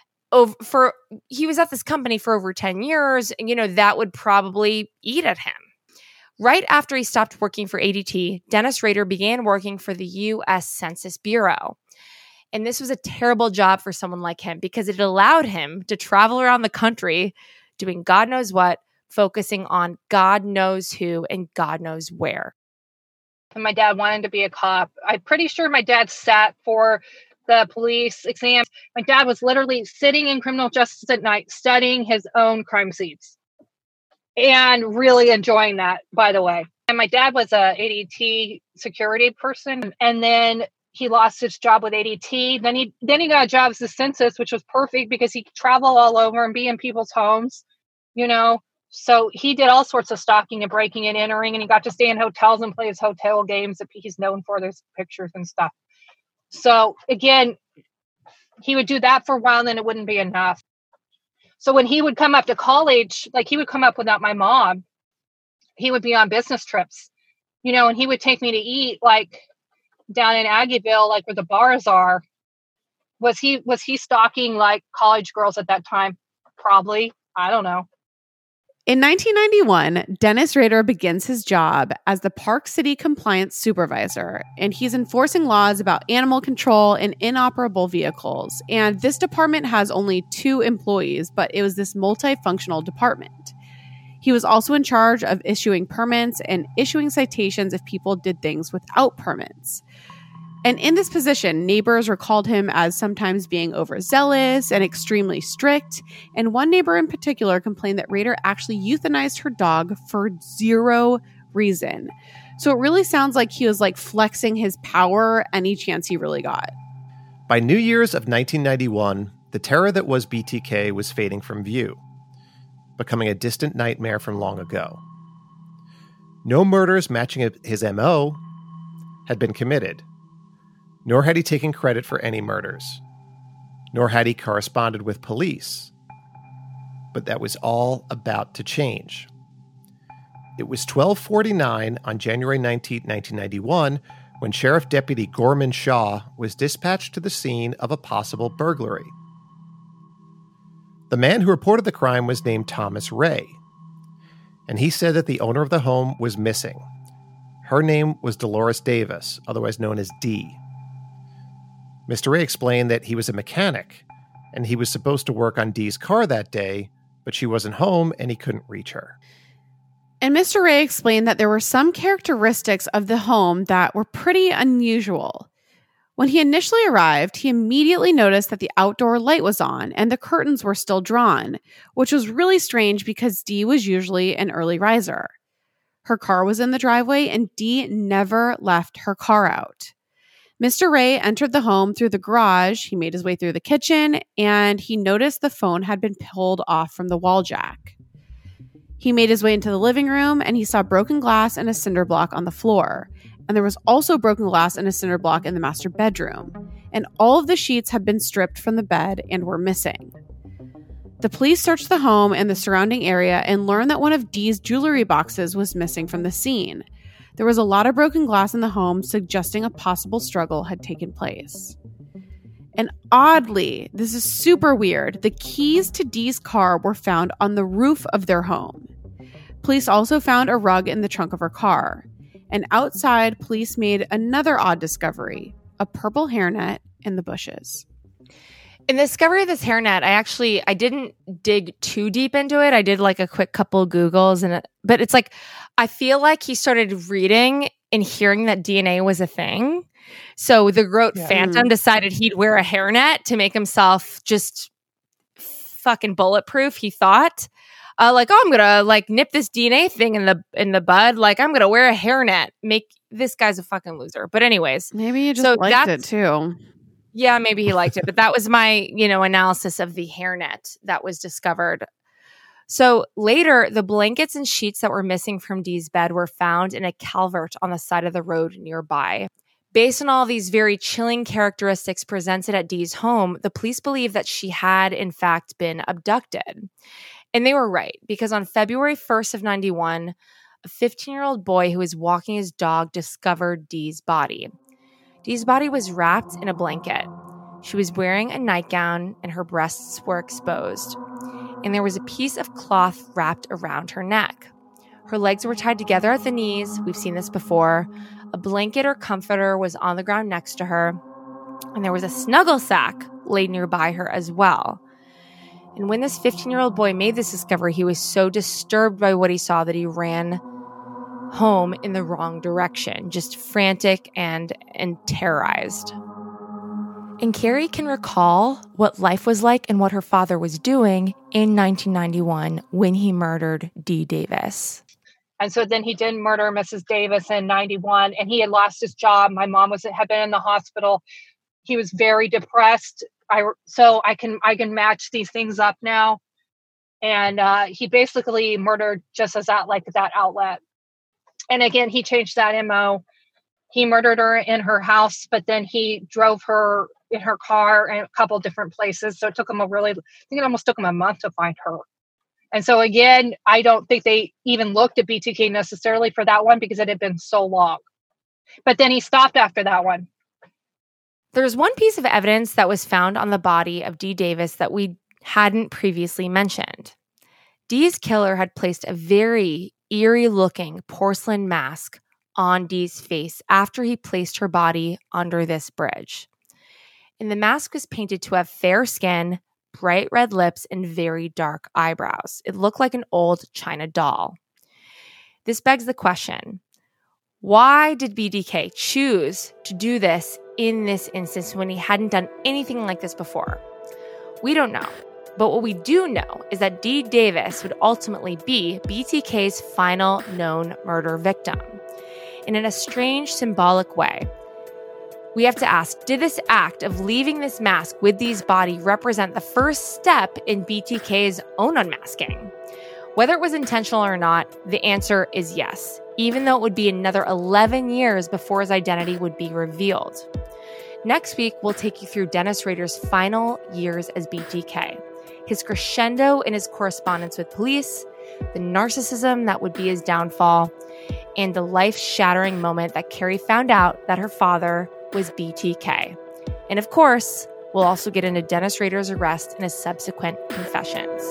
he was at this company for over 10 years, and that would probably eat at him. Right after he stopped working for ADT, Dennis Rader began working for the U.S. Census Bureau. And this was a terrible job for someone like him because it allowed him to travel around the country doing God knows what, focusing on God knows who and God knows where. And my dad wanted to be a cop. I'm pretty sure my dad sat for the police exam. My dad was literally sitting in criminal justice at night, studying his own crime scenes. And really enjoying that, by the way. And my dad was a ADT security person. And then he lost his job with ADT. Then he got a job as the census, which was perfect because he could travel all over and be in people's homes, So he did all sorts of stalking and breaking and entering. And he got to stay in hotels and play his hotel games that he's known for. There's pictures and stuff. So again, he would do that for a while, and then it wouldn't be enough. So when he would come up to college, like he would come up without my mom, he would be on business trips, and he would take me to eat like down in Aggieville, like where the bars are. Was he stalking like college girls at that time? Probably. I don't know. In 1991, Dennis Rader begins his job as the Park City Compliance Supervisor, and he's enforcing laws about animal control and inoperable vehicles. And this department has only 2 employees, but it was this multifunctional department. He was also in charge of issuing permits and issuing citations if people did things without permits. And in this position, neighbors recalled him as sometimes being overzealous and extremely strict. And one neighbor in particular complained that Rader actually euthanized her dog for 0 reason. So it really sounds like he was like flexing his power any chance he really got. By New Year's of 1991, the terror that was BTK was fading from view, becoming a distant nightmare from long ago. No murders matching his MO had been committed. Nor had he taken credit for any murders. Nor had he corresponded with police. But that was all about to change. It was 12:49 on January 19, 1991, when Sheriff Deputy Gorman Shaw was dispatched to the scene of a possible burglary. The man who reported the crime was named Thomas Ray, and he said that the owner of the home was missing. Her name was Dolores Davis, otherwise known as Dee. Mr. Ray explained that he was a mechanic, and he was supposed to work on Dee's car that day, but she wasn't home and he couldn't reach her. And Mr. Ray explained that there were some characteristics of the home that were pretty unusual. When he initially arrived, he immediately noticed that the outdoor light was on and the curtains were still drawn, which was really strange because Dee was usually an early riser. Her car was in the driveway and Dee never left her car out. Mr. Ray entered the home through the garage. He made his way through the kitchen and he noticed the phone had been pulled off from the wall jack. He made his way into the living room and he saw broken glass and a cinder block on the floor. And there was also broken glass and a cinder block in the master bedroom. And all of the sheets had been stripped from the bed and were missing. The police searched the home and the surrounding area and learned that one of Dee's jewelry boxes was missing from the scene. There was a lot of broken glass in the home, suggesting a possible struggle had taken place. And oddly, this is super weird, the keys to Dee's car were found on the roof of their home. Police also found a rug in the trunk of her car. And outside, police made another odd discovery, a purple hairnet in the bushes. In the discovery of this hairnet, I didn't dig too deep into it. I did like a quick couple Googles, but it's like, I feel like he started reading and hearing that DNA was a thing. So the Groat Phantom decided he'd wear a hairnet to make himself just fucking bulletproof, he thought. I'm gonna nip this DNA thing in the bud. I'm gonna wear a hairnet. This guy's a fucking loser. But anyways, maybe he just liked it too. Yeah, maybe he liked it. But that was my analysis of the hairnet that was discovered. So later, the blankets and sheets that were missing from Dee's bed were found in a culvert on the side of the road nearby. Based on all these very chilling characteristics presented at Dee's home, the police believe that she had in fact been abducted. And they were right, because on February 1st of 91, a 15-year-old boy who was walking his dog discovered Dee's body. Dee's body was wrapped in a blanket. She was wearing a nightgown and her breasts were exposed. And there was a piece of cloth wrapped around her neck. Her legs were tied together at the knees. We've seen this before. A blanket or comforter was on the ground next to her. And there was a snuggle sack laid nearby her as well. And when this 15-year-old boy made this discovery, he was so disturbed by what he saw that he ran home in the wrong direction, just frantic and terrorized. And Carrie can recall what life was like and what her father was doing in 1991 when he murdered Dee Davis. And so then he did murder Mrs. Davis in 91, and he had lost his job. My mom had been in the hospital. He was very depressed. So I can match these things up now. And he basically murdered just as that outlet. And again, he changed that MO. He murdered her in her house, but then he drove her in her car in a couple different places. So it took him it almost took him a month to find her. And so again, I don't think they even looked at BTK necessarily for that one because it had been so long. But then he stopped after that one. There's one piece of evidence that was found on the body of Dee Davis that we hadn't previously mentioned. Dee's killer had placed a very eerie-looking porcelain mask on Dee's face after he placed her body under this bridge. And the mask was painted to have fair skin, bright red lips, and very dark eyebrows. It looked like an old China doll. This begs the question, why did BTK choose to do this in this instance when he hadn't done anything like this before? We don't know. But what we do know is that Dee Davis would ultimately be BTK's final known murder victim. And in a strange, symbolic way, we have to ask, did this act of leaving this mask with Dee's body represent the first step in BTK's own unmasking? Whether it was intentional or not, the answer is yes, even though it would be another 11 years before his identity would be revealed. Next week, we'll take you through Dennis Rader's final years as BTK, his crescendo in his correspondence with police, the narcissism that would be his downfall, and the life-shattering moment that Carrie found out that her father was BTK. And of course, we'll also get into Dennis Rader's arrest and his subsequent confessions.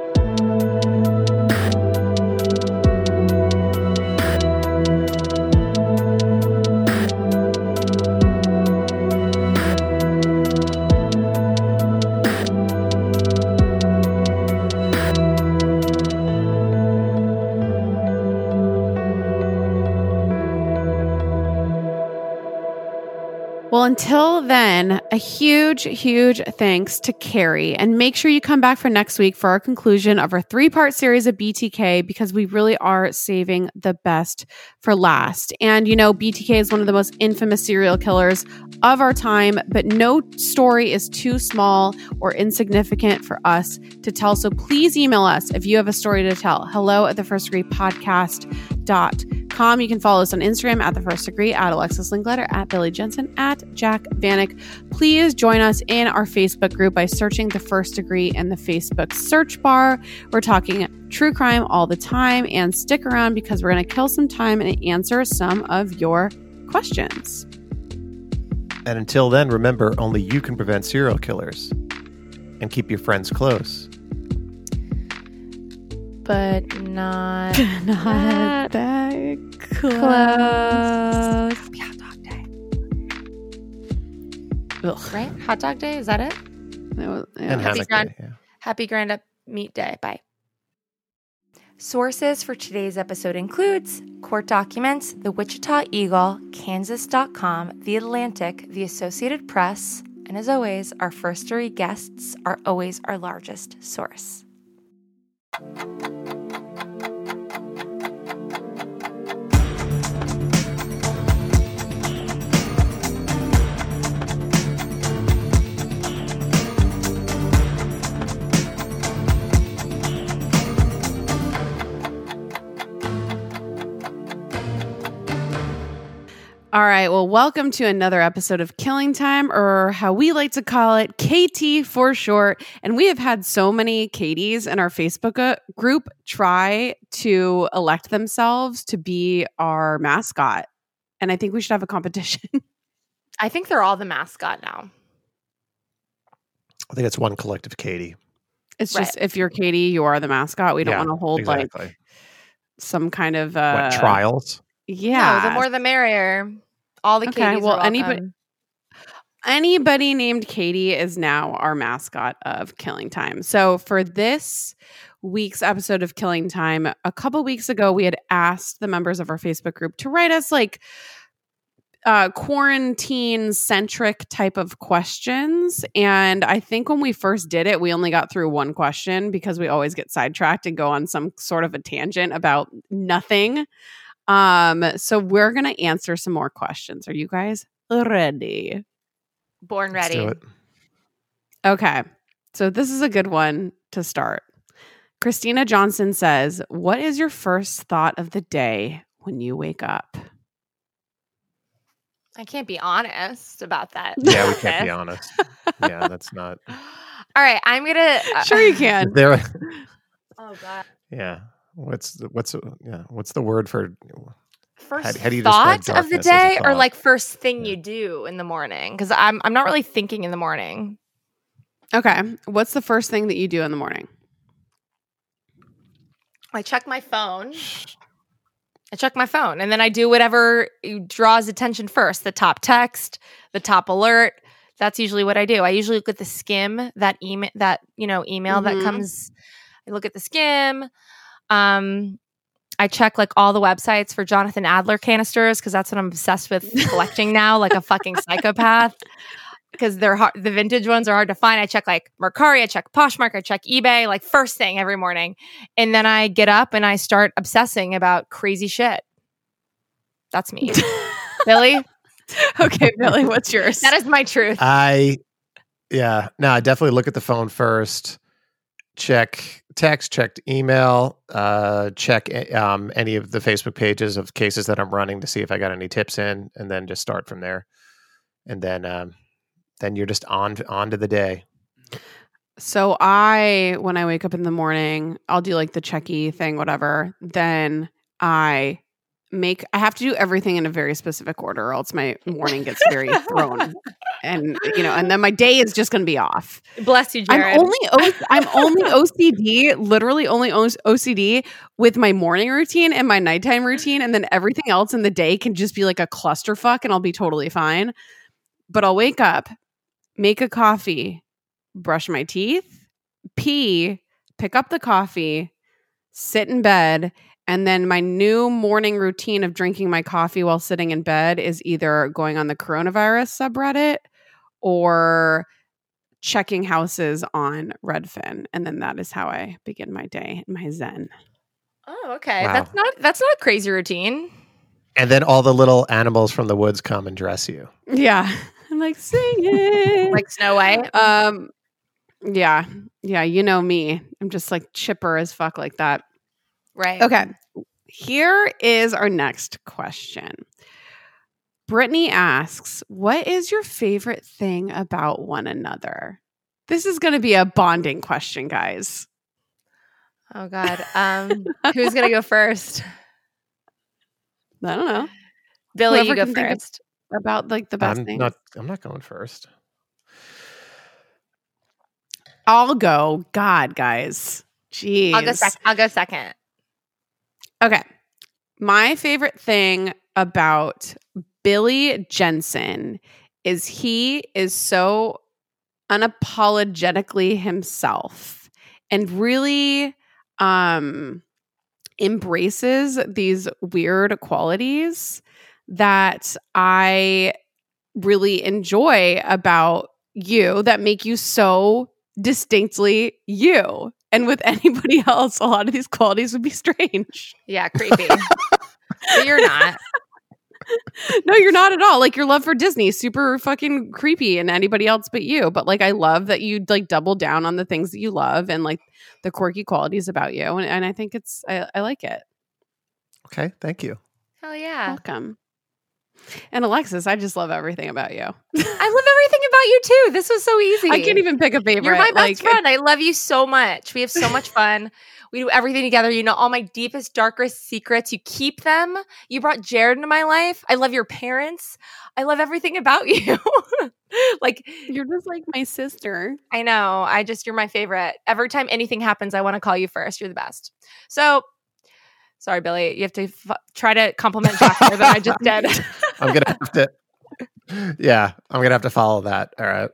Well, until then, a huge, huge thanks to Carrie. And make sure you come back for next week for our conclusion of our 3-part series of BTK, because we really are saving the best for last. And, you know, BTK is one of the most infamous serial killers of our time, but no story is too small or insignificant for us to tell. So please email us if you have a story to tell. hello@thefirstdegreepodcast.com. You can follow us on Instagram at The First Degree, at Alexis Linkletter, at Billy Jensen, at Jack Vanek. Please join us in our Facebook group by searching The First Degree in the Facebook search bar. We're talking true crime all the time, and stick around because we're going to kill some time and answer some of your questions. And until then, remember, only you can prevent serial killers. And keep your friends close. But not that close. Happy Hot Dog Day. Ugh. Right? Hot Dog Day? Is that it? And Happy Hanukkah, yeah. Happy Grand Up Meat Day. Bye. Sources for today's episode includes court documents, the Wichita Eagle, Kansas.com, The Atlantic, the Associated Press, and as always, our First Degree guests are always our largest source. All right. Well, welcome to another episode of Killing Time, or how we like to call it, KT for short. And we have had so many Katies in our Facebook group try to elect themselves to be our mascot. And I think we should have a competition. I think they're all the mascot now. I think it's one collective Katie. It's just, if you're Katie, you are the mascot. We don't want to hold like some kind of trials. Yeah. No, the more the merrier. All the Katies are welcome. Anybody named Katie is now our mascot of Killing Time. So for this week's episode of Killing Time, a couple weeks ago, we had asked the members of our Facebook group to write us like quarantine-centric type of questions. And I think when we first did it, we only got through one question because we always get sidetracked and go on some sort of a tangent about nothing. So we're going to answer some more questions. Are you guys ready? Born ready. Let's do it. Okay. So this is a good one to start. Christina Johnson says, what is your first thought of the day when you wake up? I can't be honest about that. Yeah, we can't be honest. Yeah, that's not. All right. I'm going to. Sure you can. Oh, God. Yeah. What's the word for first how do you thought describe of the darkness as a day, or thought? like first thing you do in the morning? Because I'm not really thinking in the morning. Okay. What's the first thing that you do in the morning? I check my phone. And then I do whatever draws attention first. The top text, the top alert. That's usually what I do. I usually look at the skim, that email that comes. I look at the skim. I check like all the websites for Jonathan Adler canisters because that's what I'm obsessed with collecting now, like a fucking psychopath. Because they're hard, the vintage ones are hard to find. I check like Mercari, I check Poshmark, I check eBay, like first thing every morning, and then I get up and I start obsessing about crazy shit. That's me, Billy. Okay, Billy, what's yours? That is my truth. I definitely look at the phone first. Check text, check email, check any of the Facebook pages of cases that I'm running to see if I got any tips in, and then just start from there. And then you're just on to the day. So when I wake up in the morning, I'll do like the checky thing, whatever. Then I I have to do everything in a very specific order, or else my morning gets very thrown. And and then my day is just going to be off. Bless you, Jared. I'm only OCD, literally only OCD with my morning routine and my nighttime routine, and then everything else in the day can just be like a clusterfuck, and I'll be totally fine. But I'll wake up, make a coffee, brush my teeth, pee, pick up the coffee, sit in bed. And then my new morning routine of drinking my coffee while sitting in bed is either going on the coronavirus subreddit or checking houses on Redfin. And then that is how I begin my day, my zen. Oh, okay. Wow. That's not a crazy routine. And then all the little animals from the woods come and dress you. Yeah. I'm like, sing it. Like Snow White. Yeah. Yeah. You know me. I'm just like chipper as fuck like that. Right. Okay. Here is our next question. Brittany asks, what is your favorite thing about one another? This is going to be a bonding question, guys. Oh, God. Who's going to go first? I don't know. Billy, Whoever you go can think first. About like the best thing. I'm not going first. I'll go. God, guys. Jeez. I'll go second. Okay. My favorite thing about Billy Jensen is he is so unapologetically himself and really embraces these weird qualities that I really enjoy about you that make you so distinctly you. And with anybody else, a lot of these qualities would be strange. Yeah, creepy. But you're not. No, you're not at all. Like your love for Disney is super fucking creepy and anybody else but you. But like I love that you like double down on the things that you love and like the quirky qualities about you. And I think I like it. Okay, thank you. Hell yeah. Welcome. And Alexis, I just love everything about you. I love everything about you too. This was so easy. I can't even pick a favorite. You're my best friend. I love you so much. We have so much fun. We do everything together. You know all my deepest, darkest secrets. You keep them. You brought Jared into my life. I love your parents. I love everything about you. Like you're just like my sister. I know. You're my favorite. Every time anything happens, I want to call you first. You're the best. So sorry, Billy. You have to try to compliment Jack more than I just did. I'm going to have to. Yeah, I'm going to have to follow that. All right.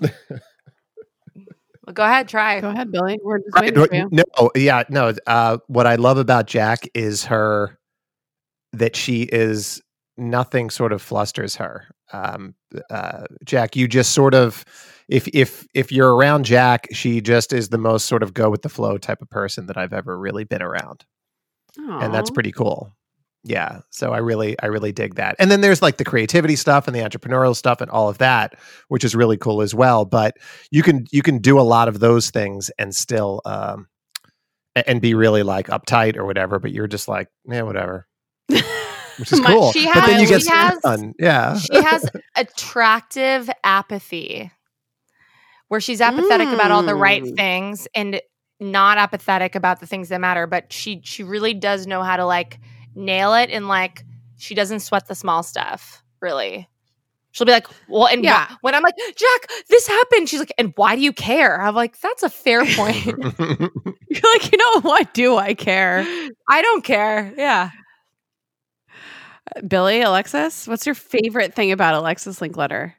Well, go ahead. Try. Go ahead, Billy. We're just waiting for you. What I love about Jack is that she is nothing sort of flusters her. Jack, you just sort of, if you're around Jack, she just is the most sort of go with the flow type of person that I've ever really been around. Aww. And that's pretty cool. Yeah. So I really dig that. And then there's like the creativity stuff and the entrepreneurial stuff and all of that, which is really cool as well. But you can do a lot of those things and still and be really like uptight or whatever, but you're just like, yeah, whatever. Which is cool. But then you get stuff done. Yeah. She has attractive apathy where she's apathetic about all the right things and not apathetic about the things that matter, but she really does know how to like nail it, and like she doesn't sweat the small stuff, really. She'll be like, well, and when I'm like, Jack, this happened, she's like, and why do you care? I'm like, that's a fair point. You're like, why do I care? I don't care. Yeah. Billy, Alexis, what's your favorite thing about Alexis Linkletter?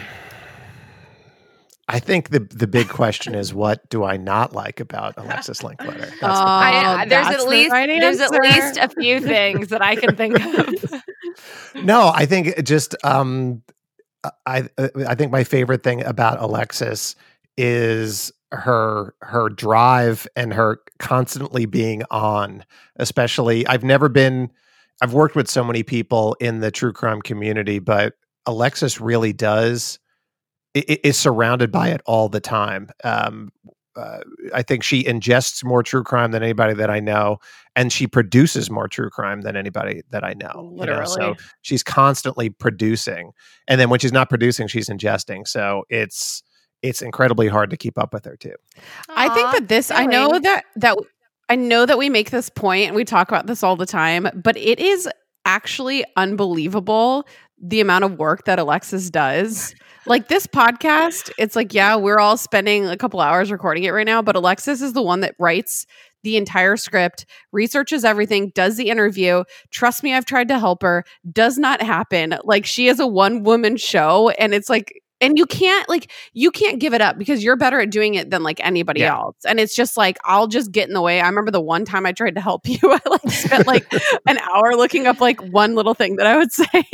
I think the big question is, what do I not like about Alexis Linkletter? There's at least a few things that I can think of. No, I think just I think my favorite thing about Alexis is her drive and her constantly being on. Especially, I've worked with so many people in the true crime community, but Alexis really is surrounded by it all the time. I think she ingests more true crime than anybody that I know, and she produces more true crime than anybody that I know. Literally. So she's constantly producing, and then when she's not producing, she's ingesting. So it's incredibly hard to keep up with her too. I think that this, I know that we make this point and we talk about this all the time, but it is actually unbelievable the amount of work that Alexis does. Like this podcast, it's like, yeah, we're all spending a couple hours recording it right now, but Alexis is the one that writes the entire script, researches everything, does the interview. Trust me, I've tried to help her. Does not happen. Like she is a one-woman show, and it's like, and you can't give it up because you're better at doing it than like anybody else. And it's just like, I'll just get in the way. I remember the one time I tried to help you, I like spent like an hour looking up like one little thing that I would say.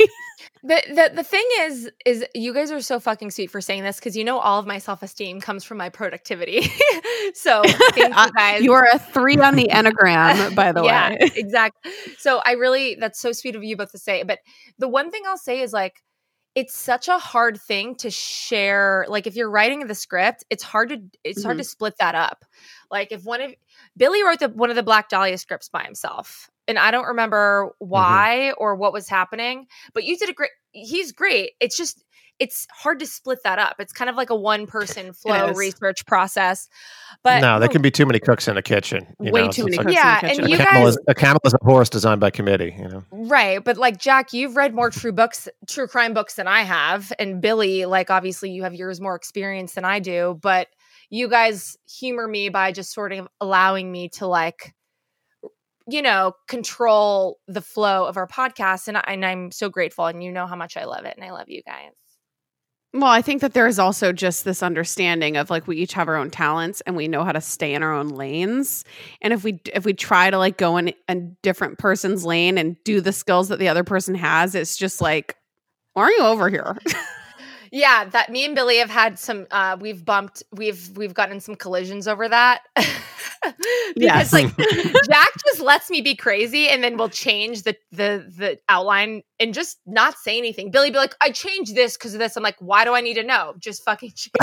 The thing is you guys are so fucking sweet for saying this because you know all of my self-esteem comes from my productivity. So thank you guys. You are a 3 on the Enneagram, by the way. Exactly. So that's so sweet of you both to say. But the one thing I'll say is like, it's such a hard thing to share. Like if you're writing the script, it's hard to split that up. Like if Billy wrote one of the Black Dahlia scripts by himself. And I don't remember why or what was happening, but you did he's great. It's hard to split that up. It's kind of like a one-person flow research process. But no, there can be too many cooks in the kitchen. Way too many cooks in the kitchen. And you a camel is a horse designed by committee, you know? Right. But like Jack, you've read more true crime books than I have. And Billy, like obviously you have years more experience than I do, but you guys humor me by just sort of allowing me to like, you know, control the flow of our podcast. And I'm so grateful. And you know how much I love it. And I love you guys. Well, I think that there is also just this understanding of like we each have our own talents and we know how to stay in our own lanes. And if we try to like go in a different person's lane and do the skills that the other person has, it's just like, why are you over here? Yeah, that me and Billy have had some we've gotten in some collisions over that. Because like Jack just lets me be crazy and then we'll change the outline and just not say anything. Billy be like, I changed this because of this. I'm like, why do I need to know? Just fucking change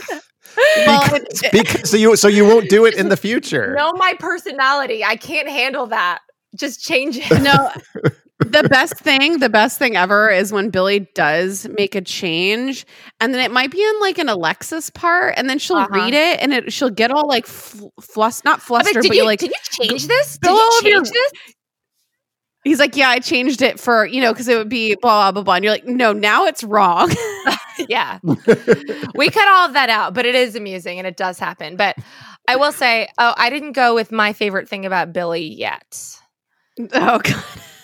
it. So you won't do it in the future. Know my personality. I can't handle that. Just change it. No. The best thing ever is when Billy does make a change and then it might be in like an Alexis part and then she'll read it and she'll get all like not flustered, but you're like, did you change this? Did you change this? He's like, yeah, I changed it for, you know, because it would be blah, blah, blah. And you're like, no, now it's wrong. Yeah. We cut all of that out, but it is amusing and it does happen. But I will say, I didn't go with my favorite thing about Billy yet. Oh, God.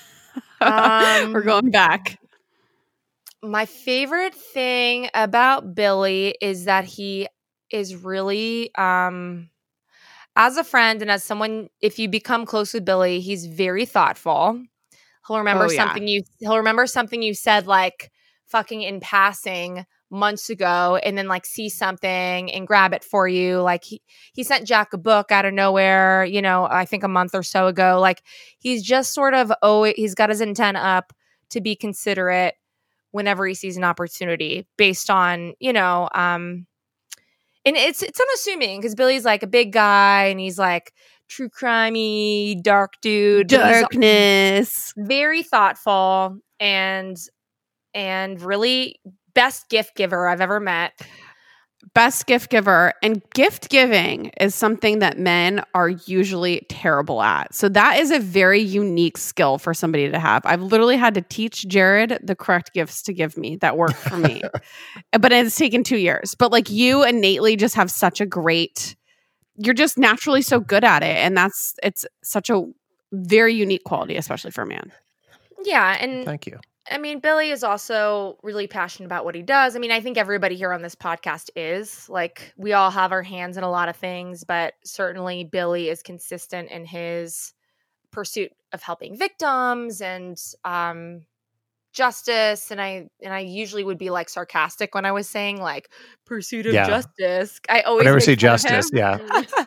We're going back. My favorite thing about Billy is that he is really, as a friend and as someone, if you become close with Billy, he's very thoughtful. He'll remember something you said like fucking in passing months ago and then like see something and grab it for you. Like he sent Jack a book out of nowhere, you know, I think a month or so ago. Like he's just sort of, he's got his antenna up to be considerate whenever he sees an opportunity based on, you know, and it's unassuming because Billy's like a big guy and he's like true crimey, dark dude. Darkness. Very thoughtful and really best gift giver I've ever met. Best gift giver. And gift giving is something that men are usually terrible at. So that is a very unique skill for somebody to have. I've literally had to teach Jared the correct gifts to give me that work for me. But it's taken 2 years. But like you innately just have such a great, you're just naturally so good at it. And it's such a very unique quality, especially for a man. Yeah. And thank you. I mean, Billy is also really passionate about what he does. I mean, I think everybody here on this podcast is. Like, we all have our hands in a lot of things, but certainly Billy is consistent in his pursuit of helping victims and justice. And I usually would be like sarcastic when I was saying like pursuit of justice. I always never say justice. Yeah.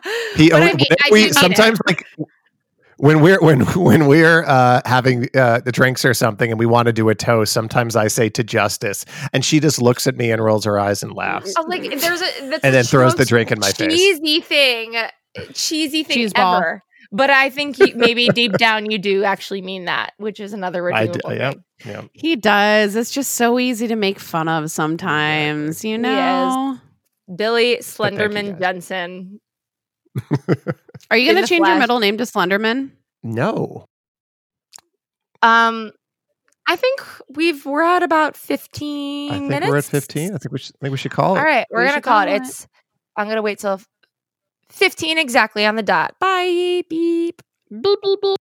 Sometimes like. When we're having the drinks or something and we want to do a toast, sometimes I say to justice, and she just looks at me and rolls her eyes and laughs. Oh, like and then throws the drink in my face. Cheesy thing Cheese ever. But I think maybe deep down you do actually mean that, which is another redeemable thing. Yeah. He does. It's just so easy to make fun of sometimes, you know. Billy Slenderman Jensen. Are you going to change your middle name to Slenderman? No. I think we're at about 15 minutes. We're at 15. I think we should call it. All right, we're gonna call it. I'm gonna wait till 15 exactly on the dot. Bye. Beep. Beep beep beep.